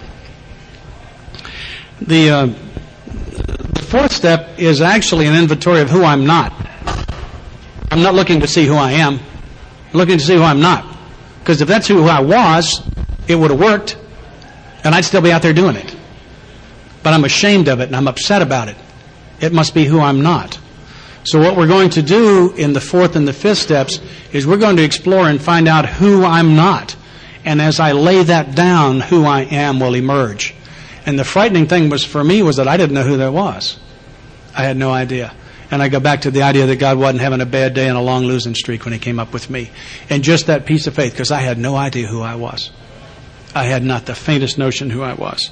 The, uh, the fourth step is actually an inventory of who I'm not. I'm not looking to see who I am. I'm looking to see who I'm not. Because if that's who I was, it would have worked, and I'd still be out there doing it. But I'm ashamed of it, and I'm upset about it. It must be who I'm not. So what we're going to do in the fourth and the fifth steps is we're going to explore and find out who I'm not. And as I lay that down, who I am will emerge. And the frightening thing was for me was that I didn't know who that was. I had no idea. And I go back to the idea that God wasn't having a bad day and a long losing streak when He came up with me. And just that piece of faith, because I had no idea who I was. I had not the faintest notion who I was.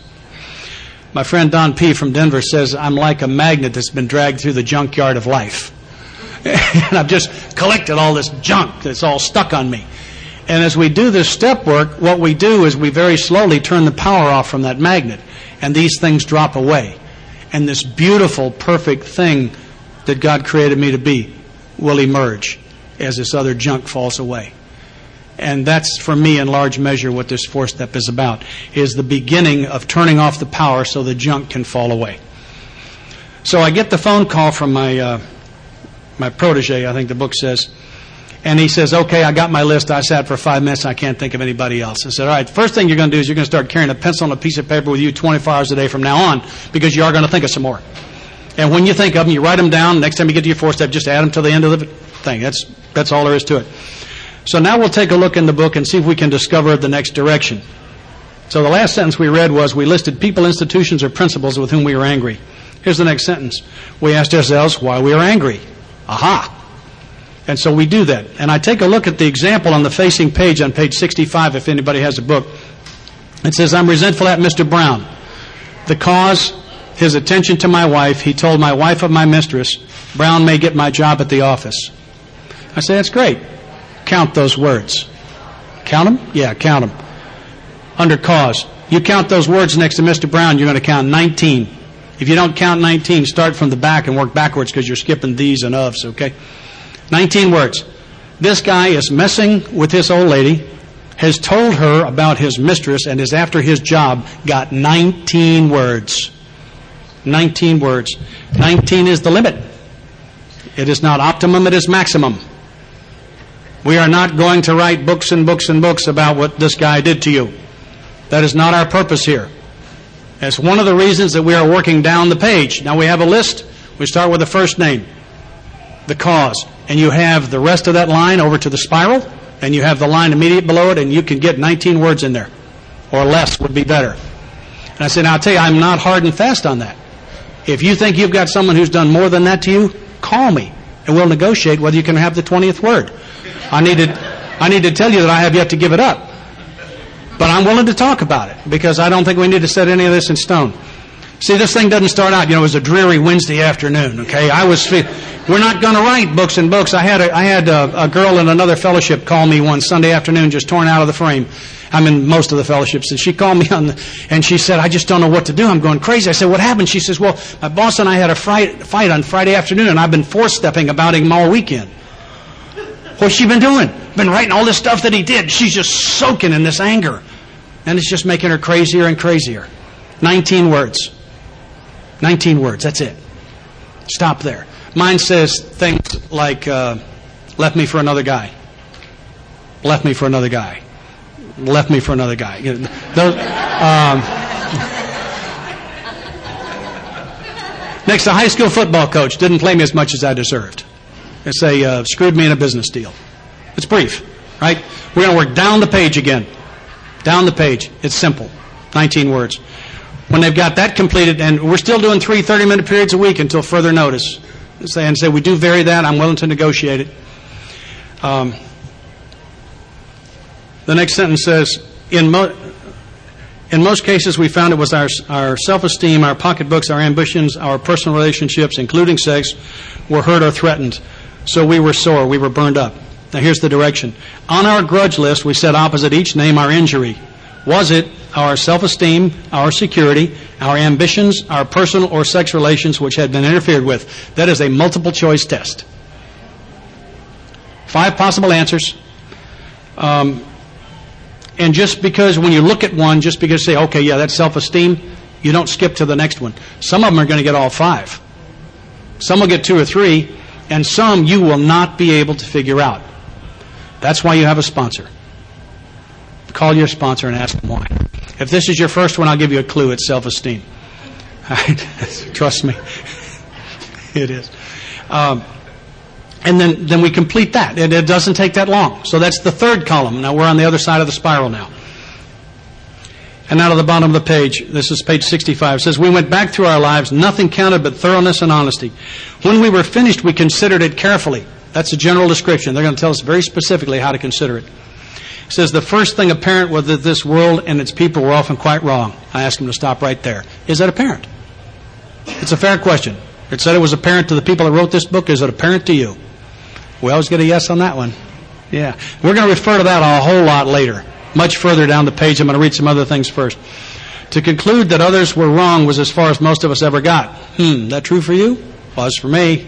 My friend Don P. from Denver says, I'm like a magnet that's been dragged through the junkyard of life. And I've just collected all this junk that's all stuck on me. And as we do this step work, what we do is we very slowly turn the power off from that magnet. And these things drop away. And this beautiful, perfect thing that God created me to be will emerge as this other junk falls away. And that's, for me, in large measure, what this fourth step is about, is the beginning of turning off the power so the junk can fall away. So I get the phone call from my uh, my protege, I think the book says, and he says, okay, I got my list. I sat for five minutes. I can't think of anybody else. I said, all right, first thing you're going to do is you're going to start carrying a pencil and a piece of paper with you twenty-four hours a day from now on, because you are going to think of some more. And when you think of them, you write them down. Next time you get to your fourth step, just add them to the end of the thing. That's that's all there is to it. So now we'll take a look in the book and see if we can discover the next direction. So the last sentence we read was, we listed people, institutions, or principles with whom we were angry. Here's the next sentence. We asked ourselves why we were angry. Aha! And so we do that. And I take a look at the example on the facing page on page sixty-five, if anybody has a book. It says, I'm resentful at Mister Brown. The cause, his attention to my wife. He told my wife of my mistress, Brown may get my job at the office. I say, that's great. Count those words. Count them? Yeah, count them. Under cause. You count those words next to Mister Brown, you're going to count nineteen. If you don't count nineteen, start from the back and work backwards because you're skipping these and ofs, okay? nineteen words. This guy is messing with this old lady, has told her about his mistress, and is after his job, got nineteen words. nineteen words. nineteen is the limit. It is not optimum, it is maximum. We are not going to write books and books and books about what this guy did to you. That is not our purpose here. It's one of the reasons that we are working down the page. Now we have a list. We start with the first name, the cause, and you have the rest of that line over to the spiral, and you have the line immediate below it, and you can get nineteen words in there, or less would be better. And I said, now I'll tell you, I'm not hard and fast on that. If you think you've got someone who's done more than that to you, call me, and we'll negotiate whether you can have the twentieth word. I need to, I need to tell you that I have yet to give it up. But I'm willing to talk about it, because I don't think we need to set any of this in stone. See, this thing doesn't start out, you know, it was a dreary Wednesday afternoon, okay? I was, we're not going to write books and books. I had, a, I had a, a girl in another fellowship call me one Sunday afternoon, just torn out of the frame. I'm in most of the fellowships, and she called me on the, and she said, I just don't know what to do. I'm going crazy. I said, what happened? She says, well, my boss and I had a fight, fight on Friday afternoon, and I've been four-stepping about him all weekend. What's she been doing? Been writing all this stuff that he did. She's just soaking in this anger. And it's just making her crazier and crazier. nineteen words. nineteen words, that's it. Stop there. Mine says things like, uh, left me for another guy. Left me for another guy. Left me for another guy. You know, those, um, next, a high school football coach didn't play me as much as I deserved. They say, uh, screwed me in a business deal. It's brief, right? We're going to work down the page again. Down the page. It's simple. nineteen words. When they've got that completed, and we're still doing three thirty-minute periods a week until further notice. And say, we do vary that. I'm willing to negotiate it. Um, the next sentence says, in, mo- in most cases, we found it was our, our self-esteem, our pocketbooks, our ambitions, our personal relationships, including sex, were hurt or threatened. So we were sore. We were burned up. Now here's the direction. On our grudge list, we set opposite each name our injury. Was it our self-esteem, our security, our ambitions, our personal or sex relations which had been interfered with? That is a multiple choice test. Five possible answers. Um, and just because when you look at one, just because you say, okay, yeah, that's self-esteem, you don't skip to the next one. Some of them are going to get all five. Some will get two or three, and some you will not be able to figure out. That's why you have a sponsor. Call your sponsor and ask them why. If this is your first one, I'll give you a clue. It's self-esteem. Trust me. It is. Um, and then, then we complete that. It, it doesn't take that long. So that's the third column. Now we're on the other side of the spiral now. And now to the bottom of the page. This is page sixty-five. It says, we went back through our lives. Nothing counted but thoroughness and honesty. When we were finished, we considered it carefully. That's a general description. They're going to tell us very specifically how to consider it. It says, the first thing apparent was that this world and its people were often quite wrong. I asked them to stop right there. Is that apparent? It's a fair question. It said it was apparent to the people that wrote this book. Is it apparent to you? We always get a yes on that one. Yeah. We're going to refer to that a whole lot later. Much further down the page. I'm going to read some other things first. To conclude that others were wrong was as far as most of us ever got. Hmm, that true for you? Was for me.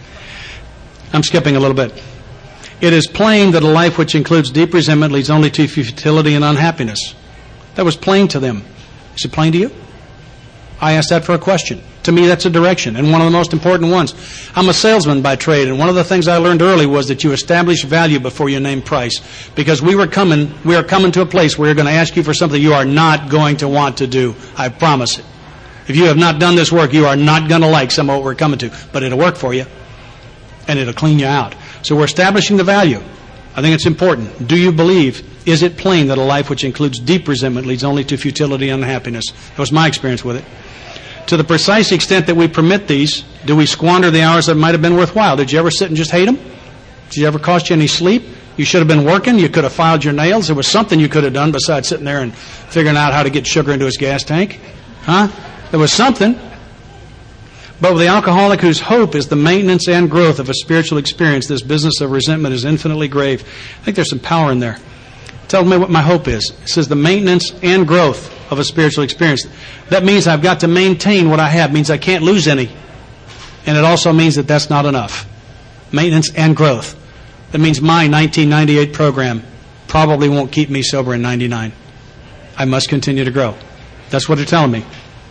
I'm skipping a little bit. It is plain that a life which includes deep resentment leads only to futility and unhappiness. That was plain to them. Is it plain to you? I asked that for a question. To me, that's a direction, and one of the most important ones. I'm a salesman by trade, and one of the things I learned early was that you establish value before you name price. Because we were coming, we are coming to a place where we're going to ask you for something you are not going to want to do. I promise it. If you have not done this work, you are not going to like some of what we're coming to. But it'll work for you, and it'll clean you out. So we're establishing the value. I think it's important. Do you believe, is it plain that a life which includes deep resentment leads only to futility and unhappiness? That was my experience with it. To the precise extent that we permit these, do we squander the hours that might have been worthwhile? Did you ever sit and just hate them? Did you ever cost you any sleep? You should have been working. You could have filed your nails. There was something you could have done besides sitting there and figuring out how to get sugar into his gas tank. Huh? There was something. But with the alcoholic whose hope is the maintenance and growth of a spiritual experience, this business of resentment is infinitely grave. I think there's some power in there. Tell me what my hope is. It says the maintenance and growth of a spiritual experience. That means I've got to maintain what I have. It means I can't lose any. And it also means that that's not enough. Maintenance and growth. That means my nineteen ninety-eight program probably won't keep me sober in ninety-nine. I must continue to grow. That's what they're telling me.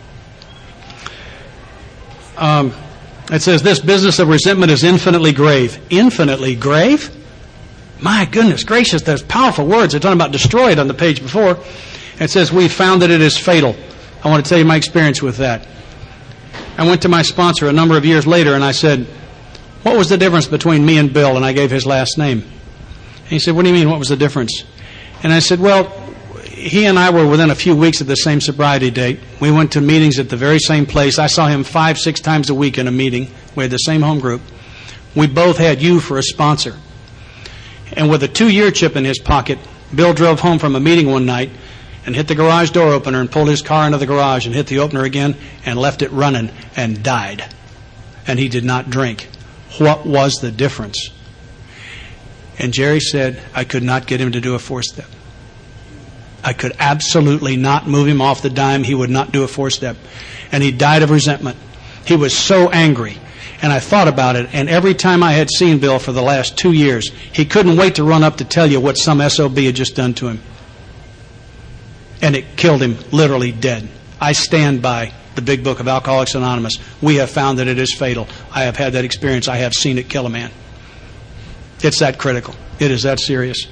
Um, it says this business of resentment is infinitely grave. Infinitely grave? My goodness gracious, those powerful words. They're talking about destroyed on the page before. It says we found that it is fatal. I want to tell you my experience with that. I went to my sponsor a number of years later and I said, what was the difference between me and Bill? And I gave his last name. And he said, what do you mean, what was the difference? And I said, well, he and I were within a few weeks of the same sobriety date. We went to meetings at the very same place. I saw him five, six times a week in a meeting. We had the same home group. We both had you for a sponsor. And with a two-year chip in his pocket, Bill drove home from a meeting one night and hit the garage door opener and pulled his car into the garage and hit the opener again and left it running and died. And he did not drink. What was the difference? And Jerry said, I could not get him to do a four-step. I could absolutely not move him off the dime. He would not do a four-step. And he died of resentment. He was so angry. And I thought about it, and every time I had seen Bill for the last two years, he couldn't wait to run up to tell you what some S O B had just done to him. And it killed him, literally dead. I stand by the big book of Alcoholics Anonymous. We have found that it is fatal. I have had that experience. I have seen it kill a man. It's that critical. It is that serious.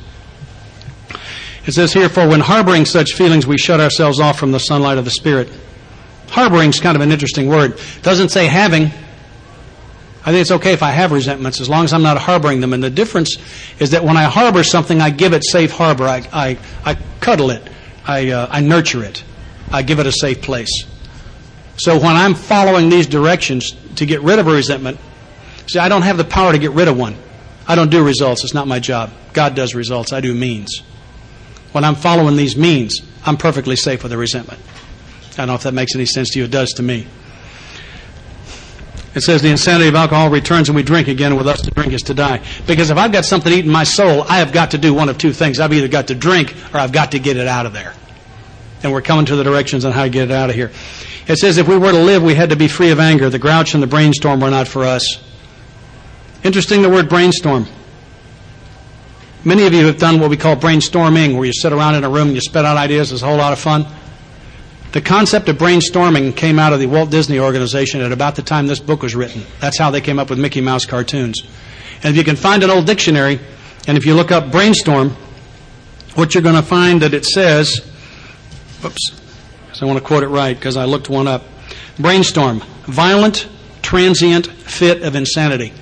It says here, for when harboring such feelings, we shut ourselves off from the sunlight of the Spirit. Harboring is kind of an interesting word. It doesn't say having. I think it's okay if I have resentments as long as I'm not harboring them. And the difference is that when I harbor something, I give it safe harbor. I, I, I cuddle it. I, uh, I nurture it. I give it a safe place. So when I'm following these directions to get rid of a resentment, see, I don't have the power to get rid of one. I don't do results. It's not my job. God does results. I do means. When I'm following these means, I'm perfectly safe with a resentment. I don't know if that makes any sense to you. It does to me. It says the insanity of alcohol returns when we drink again. With us to drink is to die. Because if I've got something eating my soul, I have got to do one of two things. I've either got to drink or I've got to get it out of there. And we're coming to the directions on how to get it out of here. It says if we were to live, we had to be free of anger. The grouch and the brainstorm were not for us. Interesting, the word brainstorm. Many of you have done what we call brainstorming, where you sit around in a room and you spit out ideas. It's a whole lot of fun. The concept of brainstorming came out of the Walt Disney Organization at about the time this book was written. That's how they came up with Mickey Mouse cartoons. And if you can find an old dictionary, and if you look up brainstorm, what you're going to find that it says, whoops, because I want to quote it right because I looked one up. Brainstorm, violent, transient fit of insanity.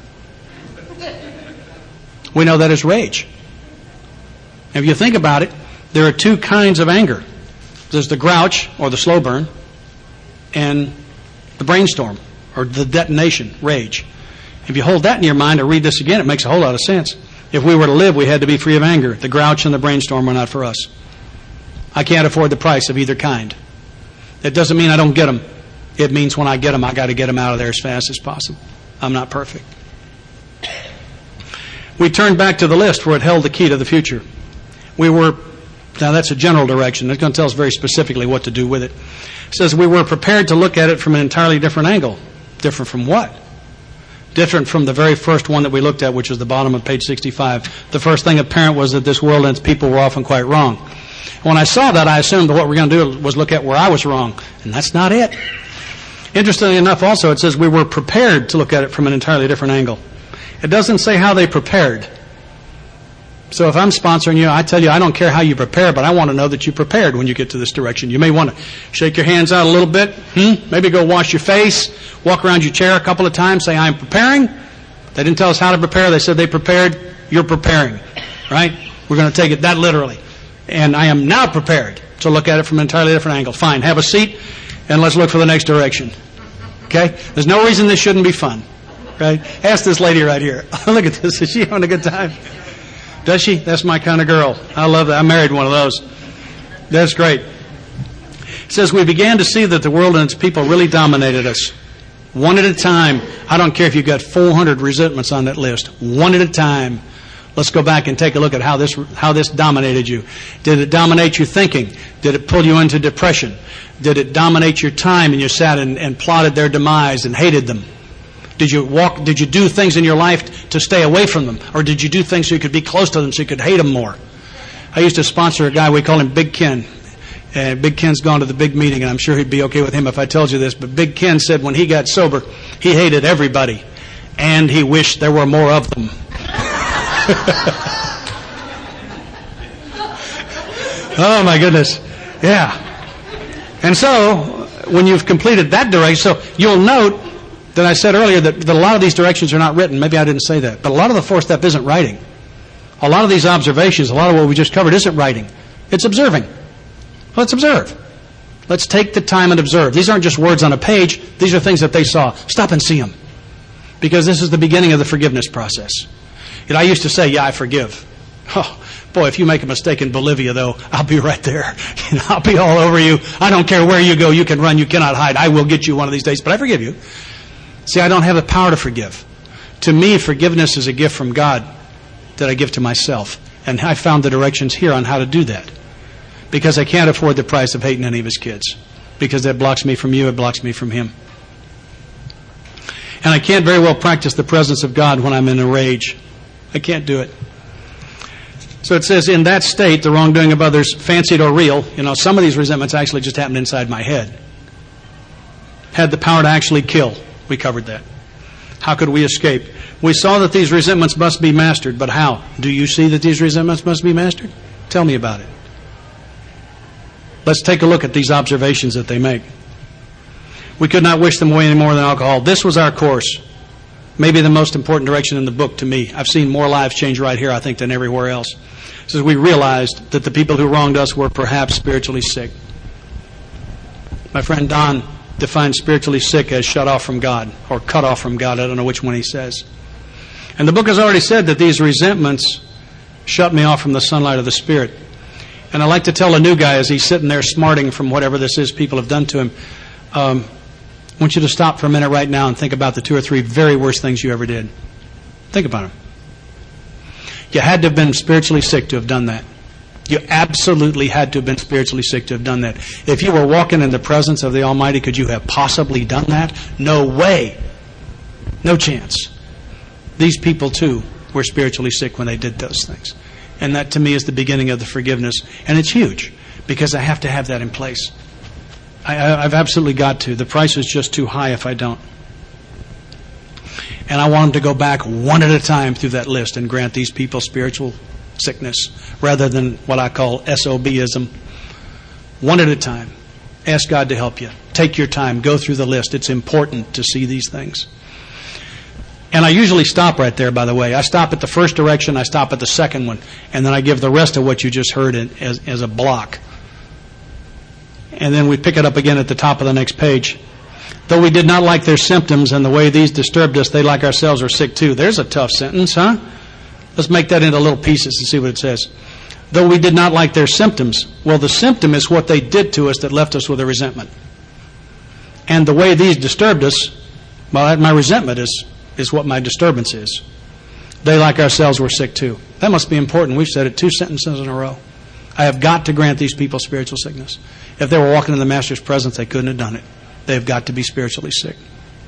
We know that is rage. If you think about it, there are two kinds of anger. There's the grouch, or the slow burn, and the brainstorm, or the detonation, rage. If you hold that in your mind or read this again, it makes a whole lot of sense. If we were to live, we had to be free of anger. The grouch and the brainstorm were not for us. I can't afford the price of either kind. It doesn't mean I don't get them. It means when I get them, I got to get them out of there as fast as possible. I'm not perfect. We turned back to the list where it held the key to the future. We were, now that's a general direction. It's going to tell us very specifically what to do with it. It says we were prepared to look at it from an entirely different angle. Different from what? Different from the very first one that we looked at, which was the bottom of page sixty-five. The first thing apparent was that this world and its people were often quite wrong. When I saw that, I assumed that what we're going to do was look at where I was wrong. And that's not it. Interestingly enough, also, it says we were prepared to look at it from an entirely different angle. It doesn't say how they prepared. So if I'm sponsoring you, I tell you I don't care how you prepare, but I want to know that you prepared when you get to this direction. You may want to shake your hands out a little bit, hmm? Maybe go wash your face, walk around your chair a couple of times, say, I'm preparing. They didn't tell us how to prepare. They said they prepared. You're preparing, right? We're going to take it that literally. And I am now prepared to look at it from an entirely different angle. Fine, have a seat, and let's look for the next direction. Okay? There's no reason this shouldn't be fun. Right? Ask this lady right here. Look at this. Is she having a good time? Does she? That's my kind of girl. I love that. I married one of those. That's great. It says, we began to see that the world and its people really dominated us. One at a time. I don't care if you've got four hundred resentments on that list. One at a time. Let's go back and take a look at how this how this dominated you. Did it dominate your thinking? Did it pull you into depression? Did it dominate your time and you sat and, and plotted their demise and hated them? Did you walk? Did you do things in your life to stay away from them? Or did you do things so you could be close to them so you could hate them more? I used to sponsor a guy, we call him Big Ken. And Big Ken's gone to the big meeting, and I'm sure he'd be okay with him if I told you this. But Big Ken said when he got sober, he hated everybody. And he wished there were more of them. Oh, my goodness. Yeah. And so, when you've completed that direction, so you'll note that I said earlier that, that a lot of these directions are not written. Maybe I didn't say that. But a lot of the fourth step isn't writing. A lot of these observations, a lot of what we just covered isn't writing. It's observing. Let's observe. Let's take the time and observe. These aren't just words on a page. These are things that they saw. Stop and see them. Because this is the beginning of the forgiveness process. And I used to say, yeah, I forgive. Oh, boy, if you make a mistake in Bolivia, though, I'll be right there. You know, I'll be all over you. I don't care where you go. You can run. You cannot hide. I will get you one of these days. But I forgive you. See, I don't have the power to forgive. To me, forgiveness is a gift from God that I give to myself. And I found the directions here on how to do that. Because I can't afford the price of hating any of his kids. Because that blocks me from you, it blocks me from him. And I can't very well practice the presence of God when I'm in a rage. I can't do it. So it says, in that state, the wrongdoing of others, fancied or real, you know, some of these resentments actually just happened inside my head. Had the power to actually kill. We covered that. How could we escape? We saw that these resentments must be mastered, but how? Do you see that these resentments must be mastered? Tell me about it. Let's take a look at these observations that they make. We could not wish them away any more than alcohol. This was our course. Maybe the most important direction in the book to me. I've seen more lives change right here, I think, than everywhere else. It says we realized that the people who wronged us were perhaps spiritually sick. My friend Don defines spiritually sick as shut off from God, or cut off from God. I don't know which one he says. And the book has already said that these resentments shut me off from the sunlight of the Spirit. And I like to tell a new guy as he's sitting there smarting from whatever this is people have done to him, um, I want you to stop for a minute right now and think about the two or three very worst things you ever did. Think about them. You had to have been spiritually sick to have done that. You absolutely had to have been spiritually sick to have done that. If you were walking in the presence of the Almighty, could you have possibly done that? No way. No chance. These people, too, were spiritually sick when they did those things. And that, to me, is the beginning of the forgiveness. And it's huge, because I have to have that in place. I, I've absolutely got to. The price is just too high if I don't. And I want them to go back one at a time through that list and grant these people spiritual sickness rather than what I call S O B-ism. One at a time. Ask God to help you. Take your time. Go through the list. It's important to see these things. And I usually stop right there, by the way. I stop at the first direction, I stop at the second one, and then I give the rest of what you just heard as, as a block. And then we pick it up again at the top of the next page. Though we did not like their symptoms and the way these disturbed us, they like ourselves are sick too. There's a tough sentence, huh? Let's make that into little pieces and see what it says. Though we did not like their symptoms. Well, the symptom is what they did to us that left us with a resentment. And the way these disturbed us, well, my resentment is, is what my disturbance is. They like ourselves were sick too. That must be important. We've said it two sentences in a row. I have got to grant these people spiritual sickness. If they were walking in the Master's presence, they couldn't have done it. They've got to be spiritually sick.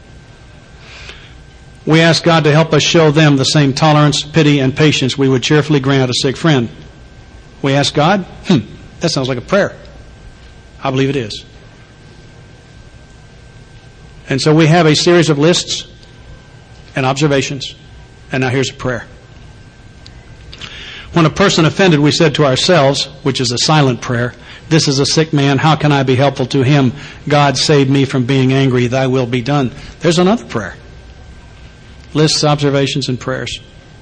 We ask God to help us show them the same tolerance, pity, and patience we would cheerfully grant a sick friend. We ask God? Hmm, that sounds like a prayer. I believe it is. And so we have a series of lists and observations. And now here's a prayer. When a person offended, we said to ourselves, which is a silent prayer, this is a sick man, how can I be helpful to him? God save me from being angry, thy will be done. There's another prayer. Lists, observations, and prayers.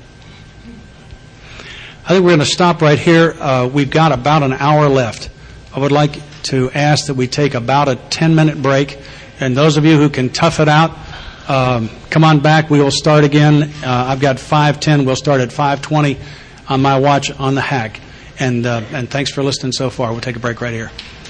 I think we're going to stop right here. Uh, we've got about an hour left. I would like to ask that we take about a ten-minute break. And those of you who can tough it out, um, come on back. We will start again. Uh, I've got five ten. We'll start at five twenty on my watch on the hack. And uh, and thanks for listening so far. We'll take a break right here.